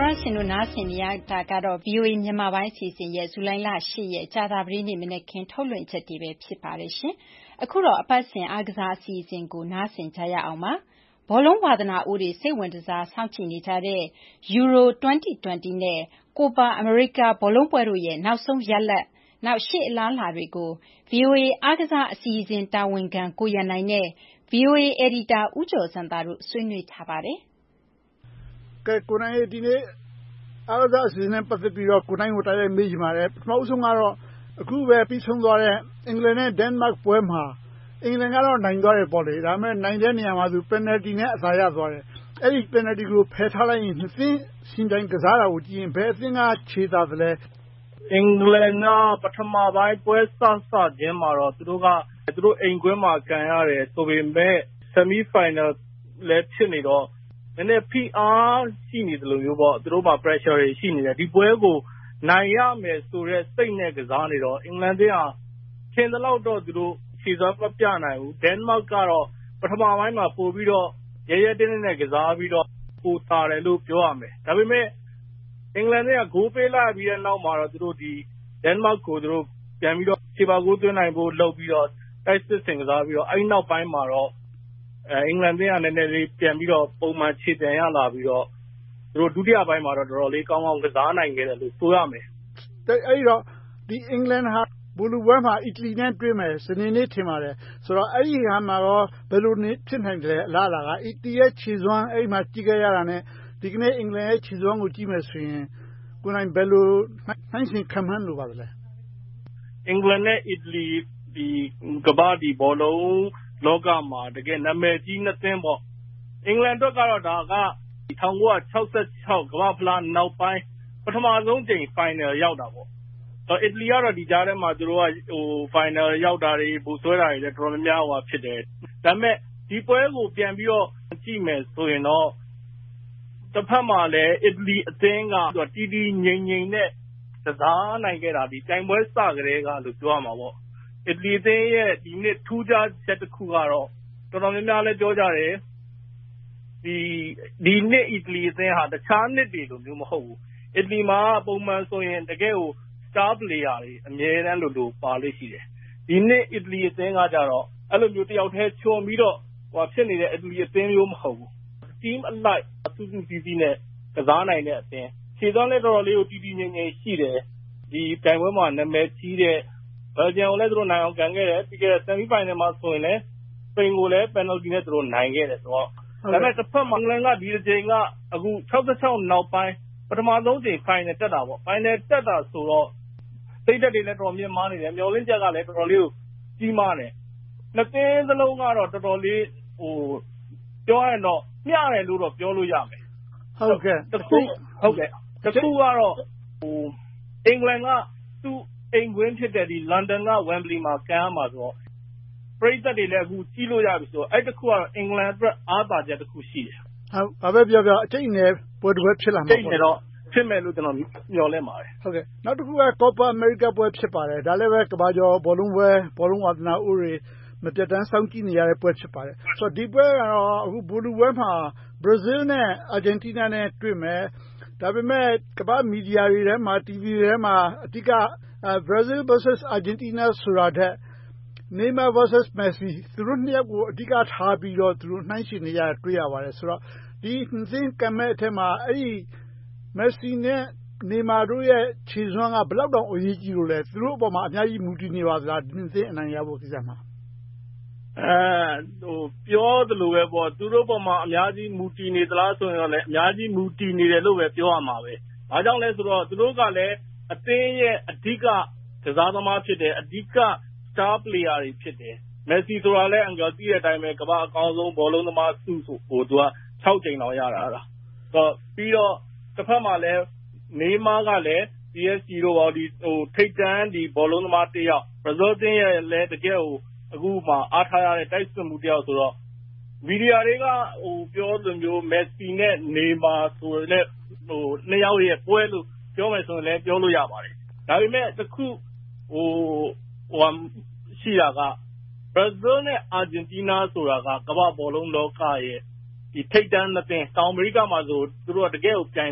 တော်ရှင်တို့နားဆင်နေရတာကတော့ ဗွီအိုအေမြန်မာပိုင်းအစီအစဉ်ရဲ့ဇူလိုင်လ၈ရက်ကြာသပတေးနေ့မနက်ခင်းထုတ်လွှင့်ချက်တွေပဲဖြစ်ပါတယ်ရှင်။အခုတော့အပတ်စဉ်အားကစားအစီအစဉ်ကိုနားဆင်ကြရအောင်ပါ။ဘောလုံးဝါသနာဦးတွေစိတ်ဝင်စားစောင့်ကြည့်နေကြတဲ့ Euro ၂၀၂၀ နဲ့ Copa America ဘောလုံးပွဲတို့ရဲ့နောက်ဆုံးရလဒ်နောက်ရှေ့အလားအလာတွေကို ဗွီအိုအေအားကစားအစီအစဉ်တာဝန်ခံကိုရန်နိုင်နဲ့ ဗွီအိုအေအယ်ဒီတာဦးကျော်စံသားတို့ဆွေးနွေးထားပါတယ်။ကဲကိုနိုင်ဒီနေ့အားကစားအစီအစဉ်နဲ့ပတ်သက်ပြီးတော့ကိုနိုင်ကိုတိုက်ရိုက်မေးချင်ပါတယ်ပထမဆုံးကတော့အခုပဲပြီးဆုံးသွားတဲ့အင်္ဂလန်နဲ့ဒိန်းမတ်ပွဲမှာအင်္ဂလန်ကတော့နိုင်သွားတယ်ပေါ့လေဒါပေမဲ့နိုင်တဲ့နေရာမှာသူပယ်နယ်တီနဲ့အသာရသွားတယ်အဲ့ဒီပယ်နယ်တီကိုဖယ်ထားလိုက်ရင်နှစ်သင်းရှင်တိုင်းကစားတာကိုကြည့်ရင်ဘယ်အသင်းကခြေသာသလဲအင်္ဂလန်ကပထမပိုင်းပွဲစစချင်းမှာတော့သူတို့ကသူတို့အိမ်ကွင်းမှာကန်ရတယ်ဆိုပေမဲ့ semi final လည်းဖြစ်နေတော့နည်းနည်းဖိအားရှိနေတယ်လို့မျိုးပေါ့သူတို့မှာ pressure တွေရှိနေတယ်ဒီပွဲကိုနိုင်ရမယ်ဆိုတဲ့စိတ်နဲ့ကစားနေတော့အင်္ဂလန်တွေကထင်သလောက်တော့သူတို့ခြေစွမ်းမပြနိုင်ဘူးဒန်မတ်ကတော့ပထမပိုင်းမှာပို့ပြီးတော့ရဲရဲတင်းတင်းနဲ့ကစားပြီးတော့ပိုတာတယ်လို့ပြောရမယ်ဒါပေမဲ့အင်္ဂလန်တွေကဂိုးပေးလိုက်ပြီးတဲ့နောက်မှာတော့သူတို့ဒီဒန်မတ်ကိုသူတို့ပြန်ပြီးတော့ခြေပါဂိုးသွင်းနိုင်ဖို့လုပ်ပြီးတော့တိုက်စစ်ဆင်ကစားပြီးတော့အဲဒီနောက်ပိုင်းမှာတော့အဲအင်္ဂလန်တွေကလည်းနည်းနည်းလေးပြန်ပြီးတော့ပုံမှန်ခြေပြန်ရလာပြီးတော့သူတို့ဒုတိယပိုင်းမှာတော့တော်တော်လေးကောင်းကောင်းကစားနိုင်ခဲ့တယ်လို့ဆိုရမယ်။အဲဒီတော့ဒီအင်္ဂလန်ဟာဘူလူပွဲမှာအီတလီနဲ့တွေ့မယ်စနေနေ့ထင်ပါတယ်ဆိုတော့အဲ့ဒီဟာမှာတော့ဘယ်လိုနေဖြစ်နိုင်တယ်အလားအလာကအီတလီရဲ့ခြေစွမ်းအဲ့မှာကြည့်ခဲ့ရတာနဲ့ဒီကနေ့အင်္ဂလန်ရဲ့ခြေစွမ်းကိုကြည့်မယ်ဆိုရင်ကိုနိုင်ဘယ်လိုနိုင်ရှင်ခံမှန်းလို့ပါလဲအင်္ဂလန်နဲ့အီတလီဒီကဘာဒီဘောလုံးလောကမှာတကယ်နာမည်ကြီးနှစ်သင်းပေါ့အင်္ဂလန်အတွက်ကတော့ဒါက၁၉၆၆ကမ္ဘာဖလားနောက်ပိုင်းပထမဆုံးချိန် final ရောက်တာပေါ့အီတလီကတော့ဒီကြားထဲမှာသူတို့ကဟို final ရောက်တာတွေဘူဆွဲတာတွေလည်းတော်တော်များများဟိုဖြစ်တယ်ဒါပေမဲ့ဒီပွဲကိုပြန်ပြီးတော့ကြည့်မယ်ဆိုရင်တော့တစ်ဖက်မှာလည်းအီတလီအသင်းကတီတီငိမ့်ငိမ့်နဲ့ကစားနိုင်ခဲ့တာဒီတိုင်ပွဲစကလေးကလို့ပြောရမှာပေါ့အီတလီအသင်းရဲ့ဒီနှစ်ထူးခြားချက်တစ်ခုကတော့တော်တော်များများလည်းပြောကြတယ်ဒီဒီနှစ်အီတလီအသင်းဟာတခြားနှစ်တွေလိုမျိုးမဟုတ်ဘူးအီတလီမှာပုံမှန်ဆိုရင်တကယ်ကိုstar player တွေအမြဲတမ်းလိုလိုပါလို့ရှိတယ်ဒီနှစ်အီတလီအသင်းကကြတော့အဲ့လိုမျိုးတယောက်တည်းချွန်ပြီးတော့ဟိုဖြစ်နေတဲ့အီတလီအသင်းမျိုးမဟုတ်ဘူး team အလိုက်သူသူစီစီနဲ့ကစားနိုင်တဲ့အသင်းခြေစွမ်းလည်းတော်တော်လေးကိုတီတီငိမ့်ငိမ့်ရှိတယ်ဒီတိုင်ပွဲမှာနာမည်ကြီးတဲ့ဘယ်လ်ဂျီယံကိုလည်းသူတို့နိုင်အောင်ကန်ခဲ့တယ်ပြီးခဲ့တဲ့ semi final မှာဆိုရင်လည်းစပိန်ကိုလည်း penalty နဲ့သူတို့နိုင်ခဲ့တယ်ဆိုတော့ဒါပေမဲ့တစ်ဖက်မှာအင်္ဂလန်ကဒီအချိန်ကအခု၆၆နောက်ပိုင်းပထမဆုံးချိန် final တက်တာပေါ့ final တက်တာဆိုတော့စိတ်ဓာတ်တွေလည်းတော်တော်မြင့်မားနေတယ်မျောလင်းချက်ကလည်းတော်တော်လေးကိုကြီးမားတယ်နှစ်သင်းစလုံးကတော့တော်တော်လေးဟိုပြောရရင်တော့မျှတယ်လို့တော့ပြောလို့ရမယ်ဟုတ်ကဲ့တခုဟုတ်ကဲ့တခုကတော့ဟိုအင်္ဂလန်ကသူ့အိမ်ကွင်းဖြစ်တဲ့ဒီလန်ဒန်က Wembley မှာကန်ရမှာဆိုတော့ပရိသတ်တွေလည်းအခုကြီးလို့ရပြီဆိုတော့အဲ့တခုကတော့အင်္ဂလန်အတွက်အားသာချက်တစ်ခုရှိတယ်ဟုတ်ဘာပဲပြောပြောအကျိတ်နဲ့ပွဲတစ်ပွဲဖြစ်လာမှာပေါ့အကျိတ်နဲ့တော့ဖြစ်မယ်လို့ကျွန်တော်မျှော်လင့်ပါတယ်ဟုတ်ကဲ့နောက်တစ်ခုက Copa America ပွဲဖြစ်ပါတယ်ဒါလည်းပဲကမ္ဘာကျော်ဘောလုံးပွဲဘောလုံးဝါသနာဦးတွေမပြတ်တမ်းစောင့်ကြည့်နေရတဲ့ပွဲဖြစ်ပါတယ်ဆိုတော့ဒီပွဲကတော့အခုဘူလူပွဲမှာ Brazil နဲ့ Argentina နဲ့တွေ့မယ်ဒါပေမဲ့ကမ္ဘာမီဒီယာတွေထဲမှာ တီဗီ တွေထဲမှာအဓိက Brazil versus Argentina ဆိုတာတဲ့ Neymar versus Messi သူတို့နှစ်ယောက်ကိုအဓိကထားပြီးတော့သူတို့နှိုင်းယှဉ်နေရတွေ့ရပါတယ်ဆိုတော့ဒီနှစ်သင်းကံမဲ့အထက်မှာအဲ့ဒီMessi နဲ့ Neymar တို့ရဲ့ခြေစွမ်းကဘယ်လောက်တောင်အရေးကြီးလို့လဲသူတို့အပေါ်မှာအများကြီးမူတည်နေပါသလားဒီနှစ်သင်းအနိုင်ရဖို့ကိစ္စမှာအဲဟိုပြောသလိုပဲပေါ့သူတို့ပေါ်မှာအများကြီးမူတည်နေသလားဆိုရင်လည်းအများကြီးမူတည်နေတယ်လို့ပဲပြောရမှာပဲ။ဘာကြောင့်လဲဆိုတော့သူတို့ကလည်းအသင်းရဲ့အဓိကကစားသမားဖြစ်တယ်အဓိက star player တွေဖြစ်တယ်။ Messi ဆိုတာလည်းအင်္ဂါသိတဲ့အတိုင်းပဲကမ္ဘာအကောင်းဆုံးဘောလုံးသမားဆုဆိုဟိုသူက၆ကြိမ်လောက်ရတာလား။ဆိုတော့ပြီးတော့တစ်ဖက်မှာလည်းNeymarကလည်း P S G တို့ဟိုဒီဟိုထိတ်တန်းဒီဘောလုံးသမားတစ်ယောက် Brazil တင်းရဲ့လည်းတကယ်ဟိုအခုမှအားထားရတဲ့တိုက်စစ်မှုတယောက်ဆိုတော့မီဒီယာတွေကဟိုပြောသလိုမျိုး Messi နဲ့ Neymar ဆိုလည်းဟိုနှစ်ယောက်ရဲ့ပွဲလို့ပြောမယ်ဆိုရင်လည်းပြောလို့ရပါတယ်ဒါပေမဲ့တခုဟိုဟိုရှိတာက Brazil နဲ့ Argentina ဆိုတာကကမ္ဘာဘောလုံးလောကရဲ့ဒီထိတ်တန်းနှစ်သင်းတောင်အမေရိကမှာဆိုသူတို့ကတကယ်ကိုပြိုင်ဘက်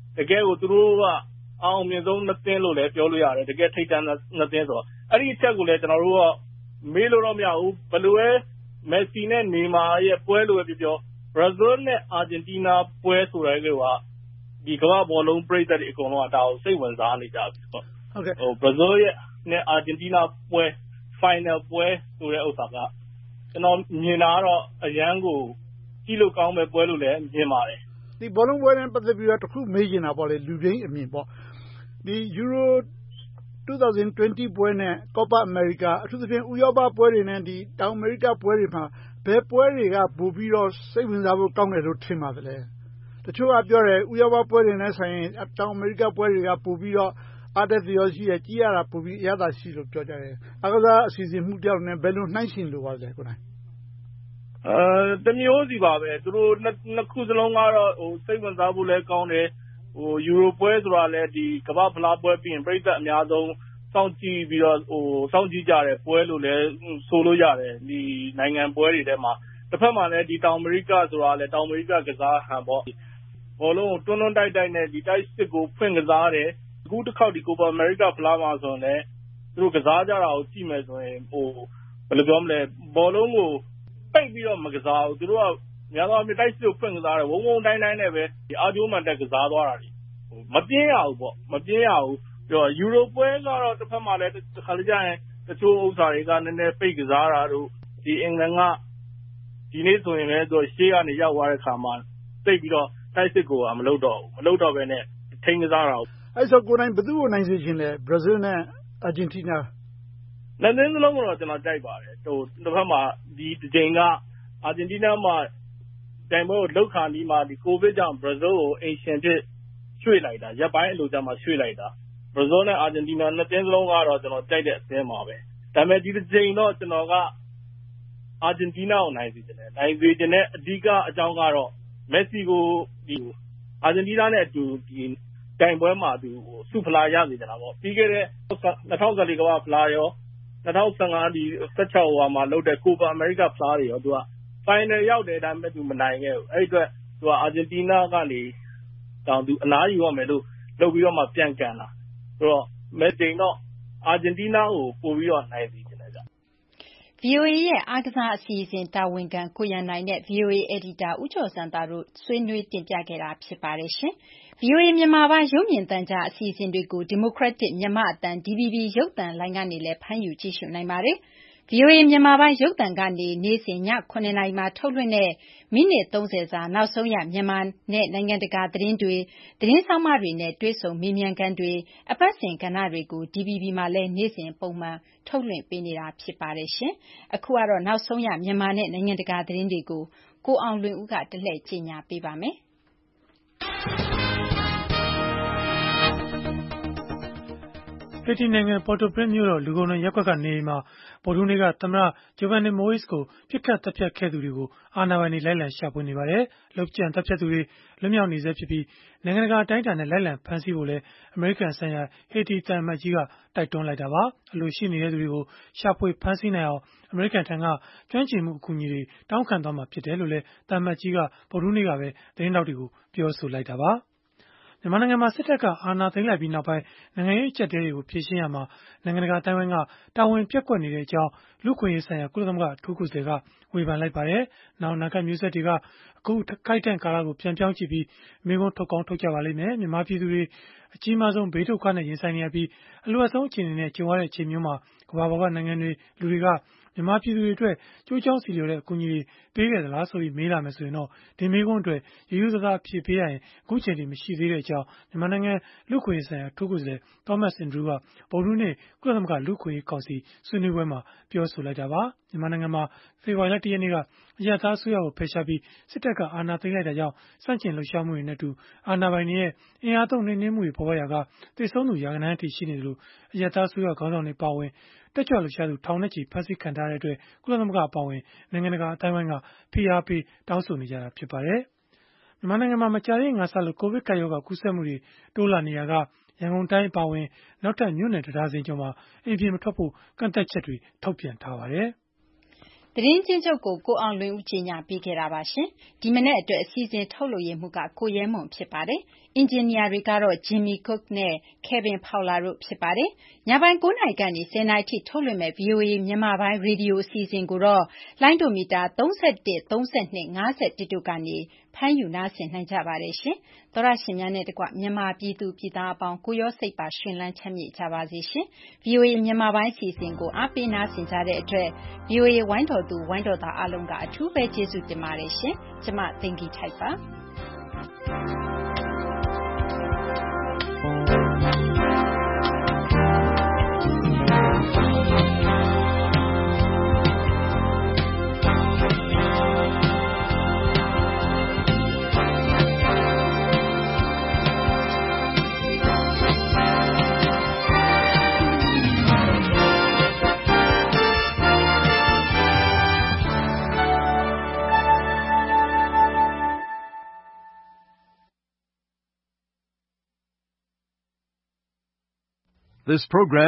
တကယ်ကိုသူတို့ကအောင်မြင်ဆုံးနှစ်သင်းလို့လည်းပြောလို့ရတယ်တကယ်ထိပ်တန်းနှစ်သင်းဆိုတော့အဲ့ဒီအချက်ကိုလည်းကျွန်တော်တို့ကမေးလို့တော့မရဘူးဘယ်လိုလဲမက်ဆီနဲ့နေမာရဲ့ပွဲလို့ပဲပြောဘရာဇီးနဲ့အာဂျင်တီးနားပွဲဆိုတဲ့ကွာဒီကမ္ဘာဘောလုံးပြည်သက်တွေအကုန်လုံးကဒါကိုစိတ်ဝင်စားနေကြပြီပေါ့ဟုတ်ကဲ့ဟိုဘရာဇီးရဲ့နဲ့အာဂျင်တီးနားပွဲ final ပွဲဆိုတဲ့ဥစ္စာကကျွန်တော်မြင်တာကတော့အရန်ကိုကြည့်လို့ကောင်းမဲ့ပွဲလို့လည်းမြင်ပါတယ်ဒီဘောလုံးပွဲနဲ့ပတ်သက်ပြီးတော့တခုမေးချင်တာပေါ့လေလူပြင်းအမြင်ပေါ့ဒီ Euro twenty twenty ပွဲနဲ့ Copa America အထူးသဖြင့်ဥရောပပွဲတွေနဲ့ဒီတောင်အမေရိကပွဲတွေမှာဘယ်ပွဲတွေကပို့ပြီးတော့စိတ်ဝင်စားဖို့ကောင်းတယ်လို့ထင်ပါသလဲတချို့ကပြောတယ်ဥရောပပွဲတွေနဲ့ဆိုင်ရင်တောင်အမေရိကပွဲတွေကပို့ပြီးတော့အားတက်သရောရှိရကြည့်ရတာပို့ပြီးအရသာရှိလို့ပြောကြတယ်အကစားအစီအစဉ်မှုပြောင်းနေဘယ်လိုနှိုင်းယှဉ်လို့ပါလဲကိုနိုင်အဲတမျိုးစီပါပဲသူတို့နှစ်ခုစလုံးကတော့ဟိုစိတ်ဝင်စားဖို့လည်းကောင်းတယ်ဟိုယူရိုပွဲဆိုတာလည်းဒီကမ္ဘာဖလားပွဲပြီးရင်ပြည်သက်အများဆုံးစောင့်ကြည့်ပြီးတော့ဟိုစောင့်ကြည့်ကြတဲ့ပွဲလို့လည်းဆိုလို့ရတယ်ဒီနိုင်ငံပွဲတွေထဲမှာတစ်ဖက်မှာလည်းဒီတောင်အမေရိကဆိုတာလည်းတောင်အမေရိကကစားဟန်ပေါ့ဘောလုံးတွန်းတွန်းတိုက်တိုက်နဲ့ဒီတိုက်စစ်ကိုဖွင့်ကစားတယ်အခုတစ်ခေါက်ဒီကိုပါအမေရိကဖလားမှာဆိုရင်လည်းသူတို့ကစားကြတာကိုကြည့်မယ်ဆိုရင်ဟိုဘယ်လိုပြောမလဲဘောလုံးကိုပိတ်ပြီးတော့မကစားဘူးသူတို့ကများသောအားဖြင့်တိုက်စစ်ကိုဖွင့်ကစားတယ်ဝုံဝုံတိုင်းတိုင်းနဲ့ပဲဒီအာဂျိုးမန်တက်ကစားသွားတာလေဟိုမပြင်းရဘူးပေါ့မပြင်းရဘူးပြီးတော့ယူရိုပွဲကတော့တစ်ဖက်မှာလည်းတစ်ခါလေကြာရင်တချို့ဥစ္စာတွေကနည်းနည်းပိတ်ကစားတာတို့ဒီအင်္ဂလန်ကဒီနေ့ဆိုရင်လည်းသူရှေ့ကနေရောက်သွားတဲ့ခါမှာတိတ်ပြီးတော့တိုက်စစ်ကိုမလုပ်တော့ဘူးမလုပ်တော့ဘဲနဲ့ထိန်းကစားတာအဲ့ဆိုကိုနိုင်ဘယ်သူ့ကိုနိုင်စေခြင်းလဲဘရာဇီးနဲ့အာဂျင်တီးနားလက်သင်းစလုံးကတော့ကျွန်တော်ကြိုက်ပါတယ်ဟိုတစ်ဖက်မှာဒီဒီချိန်ကအာဂျင်တီးနားမှာတိုင်ပွဲကိုလောက်ခါနီးမှာဒီကိုဗစ်ကြောင့်ဘရာဇီးကိုအိမ်ရှင်ဖြစ်ရွှေ့လိုက်တာရပ်ပိုင်းအလိုကျမှရွှေ့လိုက်တာဘရာဇီးနဲ့အာဂျင်တီးနားနှစ်သင်းစလုံးကတော့ကျွန်တော်ကြိုက်တဲ့အသင်းပါပဲဒါပေမဲ့ဒီချိန်တော့ကျွန်တော်ကအာဂျင်တီးနားကိုနိုင်စေချင်တယ်နိုင်စေချင်တဲ့အဓိကအကြောင်းကတော့မက်ဆီကိုဒီအာဂျင်တီးနားနဲ့အတူဒီတိုင်ပွဲမှာသူစုဖလားရစေချင်တာပေါ့ပြီးခဲ့တဲ့twenty fourteenကမ္ဘာဖလားရောtwenty fifteenဒီsixteenဟိုမှာလုပ်တဲ့ကိုပါအမေရိကဖလားတွေရောသူက final ရောက်တယ်ဒါပေမဲ့သူမနိုင်ခဲ့ဘူးအဲ့အတွက်သူကအာဂျင်တီးနားကနေတောင်သူအနားယူရမယ်လို့လုပ်ပြီးတော့မှပြန်ကန်လာဆိုတော့မက်ဆီတော့အာဂျင်တီးနားကိုပို့ပြီးတော့နိုင်စေချင်တယ်ကြဗွီအိုအေရဲ့အားကစားအစီအစဉ်တာဝန်ခံကိုရန်နိုင်နဲ့ ဗွီအိုအေအယ်ဒီတာဦးကျော်စံသားတို့ဆွေးနွေးတင်ပြခဲ့တာဖြစ်ပါတယ်ရှင်။ ဗွီအိုအေမြန်မာပိုင်းရုပ်မြင်သံကြားအစီအစဉ်တွေကို Democratic မြန်မာအသံ ဒီ ဗီ ဘီ ရုပ်သံလိုင်းကနေလည်းဖမ်းယူကြည့်ရှုနိုင်ပါတယ်။ ဗွီအိုအေမြန်မာပိုင်းရုပ်သံကနေနေ့စဉ်ညsevenနာရီမှာထုတ်လွှင့်တဲ့မိနစ်thirtyစာနောက်ဆုံးရမြန်မာနဲ့နိုင်ငံတကာသတင်းတွေသတင်းဆောင်မတွေနဲ့တွေ့ဆုံမေးမြန်းခန်းတွေအပတ်စဉ်ကဏ္ဍတွေကို ဒီ ဗီ ဘီ မှာလည်းနေ့စဉ်ပုံမှန်ထုတ်လွှင့်ပေးနေတာဖြစ်ပါတယ်ရှင်။အခုကတော့နောက်ဆုံးရမြန်မာနဲ့နိုင်ငံတကာသတင်းတွေကိုကိုအောင်လွင်ဦးကတလှည့်ကြီးညာပေးပါမယ်။ဟေတီနိုင်ငံပေါ်တိုပရင်းမြို့တော်လူကုန်ရပ်ကွက်ကနေအိမ်မှာဗုဒ္ဓဟူးနေ့ကသမ္မတဂျိုဗန်နီမိုးစ်ကိုပြစ်ခတ်တပ်ဖြတ်ခဲ့သူတွေကိုအာဏာပိုင်တွေလိုက်လံရှာဖွေနေပါတယ်။လုပ်ကြံတပ်ဖြတ်သူတွေလွတ်မြောက်နေဆဲဖြစ်ပြီးနိုင်ငံတကာအတိုင်းအတာနဲ့လိုက်လံဖမ်းဆီးဖို့လည်းအမေရိကန်ဆိုင်ရာဟေတီသံအမတ်ကြီးကတိုက်တွန်းလိုက်တာပါ။အလိုရှိနေတဲ့သူတွေကိုရှာဖွေဖမ်းဆီးနိုင်အောင်အမေရိကန်ထံကကျွမ်းကျင်မှုအကူအညီတွေတောင်းခံသွားမှာဖြစ်တယ်လို့လည်းသံအမတ်ကြီးကဗုဒ္ဓဟူးနေ့ကပဲသတင်းထောက်တွေကိုပြောဆိုလိုက်တာပါ။မြန်မာနိုင်ငံမှာစစ်တပ်ကအာဏာသိမ်းလိုက်ပြီးနောက်ပိုင်းနိုင်ငံရေးအကျပ်အတည်းတွေကိုဖြေရှင်းရမှာနိုင်ငံတကာအတိုင်းအဝိုင်းကတာဝန်ပျက်ကွက်နေတဲ့အကြောင်းလူ့အခွင့်အရေးဆိုင်ရာကုလသမဂ္ဂအထူးကိုယ်စားလှယ်ကဝေဖန်လိုက်ပါတယ်။နောက်အနာဂတ်မျိုးဆက်တွေကအခုခိုက်တန့်ကာလကိုပြန်ပြောင်းကြည့်ပြီးမေးခွန်းထုတ်ကောင်းထုတ်ကြပါလိမ့်မယ်။မြန်မာပြည်သူတွေအကြီးမားဆုံးဘေးဒုက္ခနဲ့ရင်ဆိုင်နေရပြီးအလိုအဆုံးအခြေအနေနဲ့ကြုံရတဲ့အချိန်မျိုးမှာကမ္ဘာပေါ်ကနိုင်ငံတွေလူတွေကမြန်မာပြည်သူတွေအတွက်ကြိုးကြောင်းစီလျော်တဲ့အကူအညီတွေပေးခဲ့သလားဆိုပြီးမေးလာမယ်ဆိုရင်တော့ဒီမေးခွန်းအတွက်ရိုးရိုးသားသားဖြေပေးရရင်အခုချိန်ထိမရှိသေးတဲ့အကြောင်းမြန်မာနိုင်ငံလူ့အခွင့်အရေးဆိုင်ရာအထူးကိုယ်စားလှယ် Thomas Andrews ကဗုဒ္ဓဟူးနေ့ကုလသမဂ္ဂလူ့အခွင့်အရေးကောင်စီဆွေးနွေးပွဲမှာပြောဆိုလိုက်တာပါ။မြန်မာနိုင်ငံမှာဖေဖော်ဝါရီလoneရက်နေ့ကအရပ်သားအစိုးရကိုဖယ်ရှားပြီးစစ်တပ်ကအာဏာသိမ်းလိုက်တာကြောင့်စန့်ကျင်လှုပ်ရှားမှုတွေနဲ့အတူအာဏာပိုင်တွေရဲ့အင်အားသုံးနှိမ်နင်းမှုတွေပေါ်ပေါက်ရာကသေဆုံးသူရာဂဏန်းအထိရှိနေတယ်လို့အရပ်သားအစိုးရခေါင်းဆောင်တွေပါဝင်တက်ကြွလှုပ်ရှားသူထောင်နဲ့ချီဖမ်းဆီးခံထားရတဲ့အတွက်ကုလသမဂ္ဂအပါအဝင်နိုင်ငံတကာအတိုင်းအဝိုင်းကဖိအားပေးတောင်းဆိုနေကြတာဖြစ်ပါတယ်။မြန်မာနိုင်ငံမှာမကြာသေးခင်ကစလို့ကိုဗစ်ကပ်ရောဂါကူးစက်မှုတွေတိုးလာနေရာကရန်ကုန်တိုင်းအပါအဝင်နောက်ထပ်မြို့နယ်တစ်ဒါဇင်ကျော်မှာအိမ်ပြင်မထွက်ဖို့ကန့်သတ်ချက်တွေထုတ်ပြန်ထားပါတယ်။သတင်းချင်းချုပ်ကိုကိုအောင်လွင်ဦးကြီးညာပေးခဲ့တာပါရှင်။ဒီမနေ့အတွက်အစီအစဉ်ထုတ်လုပ်ရမှုကကိုရဲမွန်ဖြစ်ပါတယ်အင်ဂျင်နီယာတွေကတော့ Jimmy Cook နဲ့ Kevin Fowler တို့ ဖြစ်ပါတယ်။ ညပိုင်း ၉ နာရီကနေ ၁၀ နာရီထိ ထုတ်လွှင့်မယ့် ဗွီအိုအေ မြန်မာပိုင်း ရေဒီယို အစီအစဉ်ကိုတော့ လိုင်းဒိုမီတာ ၃၁၊ ၃၂၊ ၅၁ တို့ကနေ ဖမ်းယူ နားဆင်နိုင်ကြပါတယ်ရှင်။ သောတရှင်များနဲ့တကွ မြန်မာပြည်သူပြည်သားအပေါင်း ကိုယ်ရောစိတ်ပါ ရှင်လန်းချမ်းမြေ့ကြပါစေရှင်။ ဗွီအိုအေ မြန်မာပိုင်း အစီအစဉ်ကို အားပေးနားဆင်ကြတဲ့အတွက် ဗွီအိုအေ ဝိုင်းတော်သူ ဝိုင်းတော်သားအားလုံးက အထူးပဲ ကျေးဇူးတင်ပါတယ်ရှင်။ ကျမ သိင်္ဂ ီထိုက်ပါ။ This program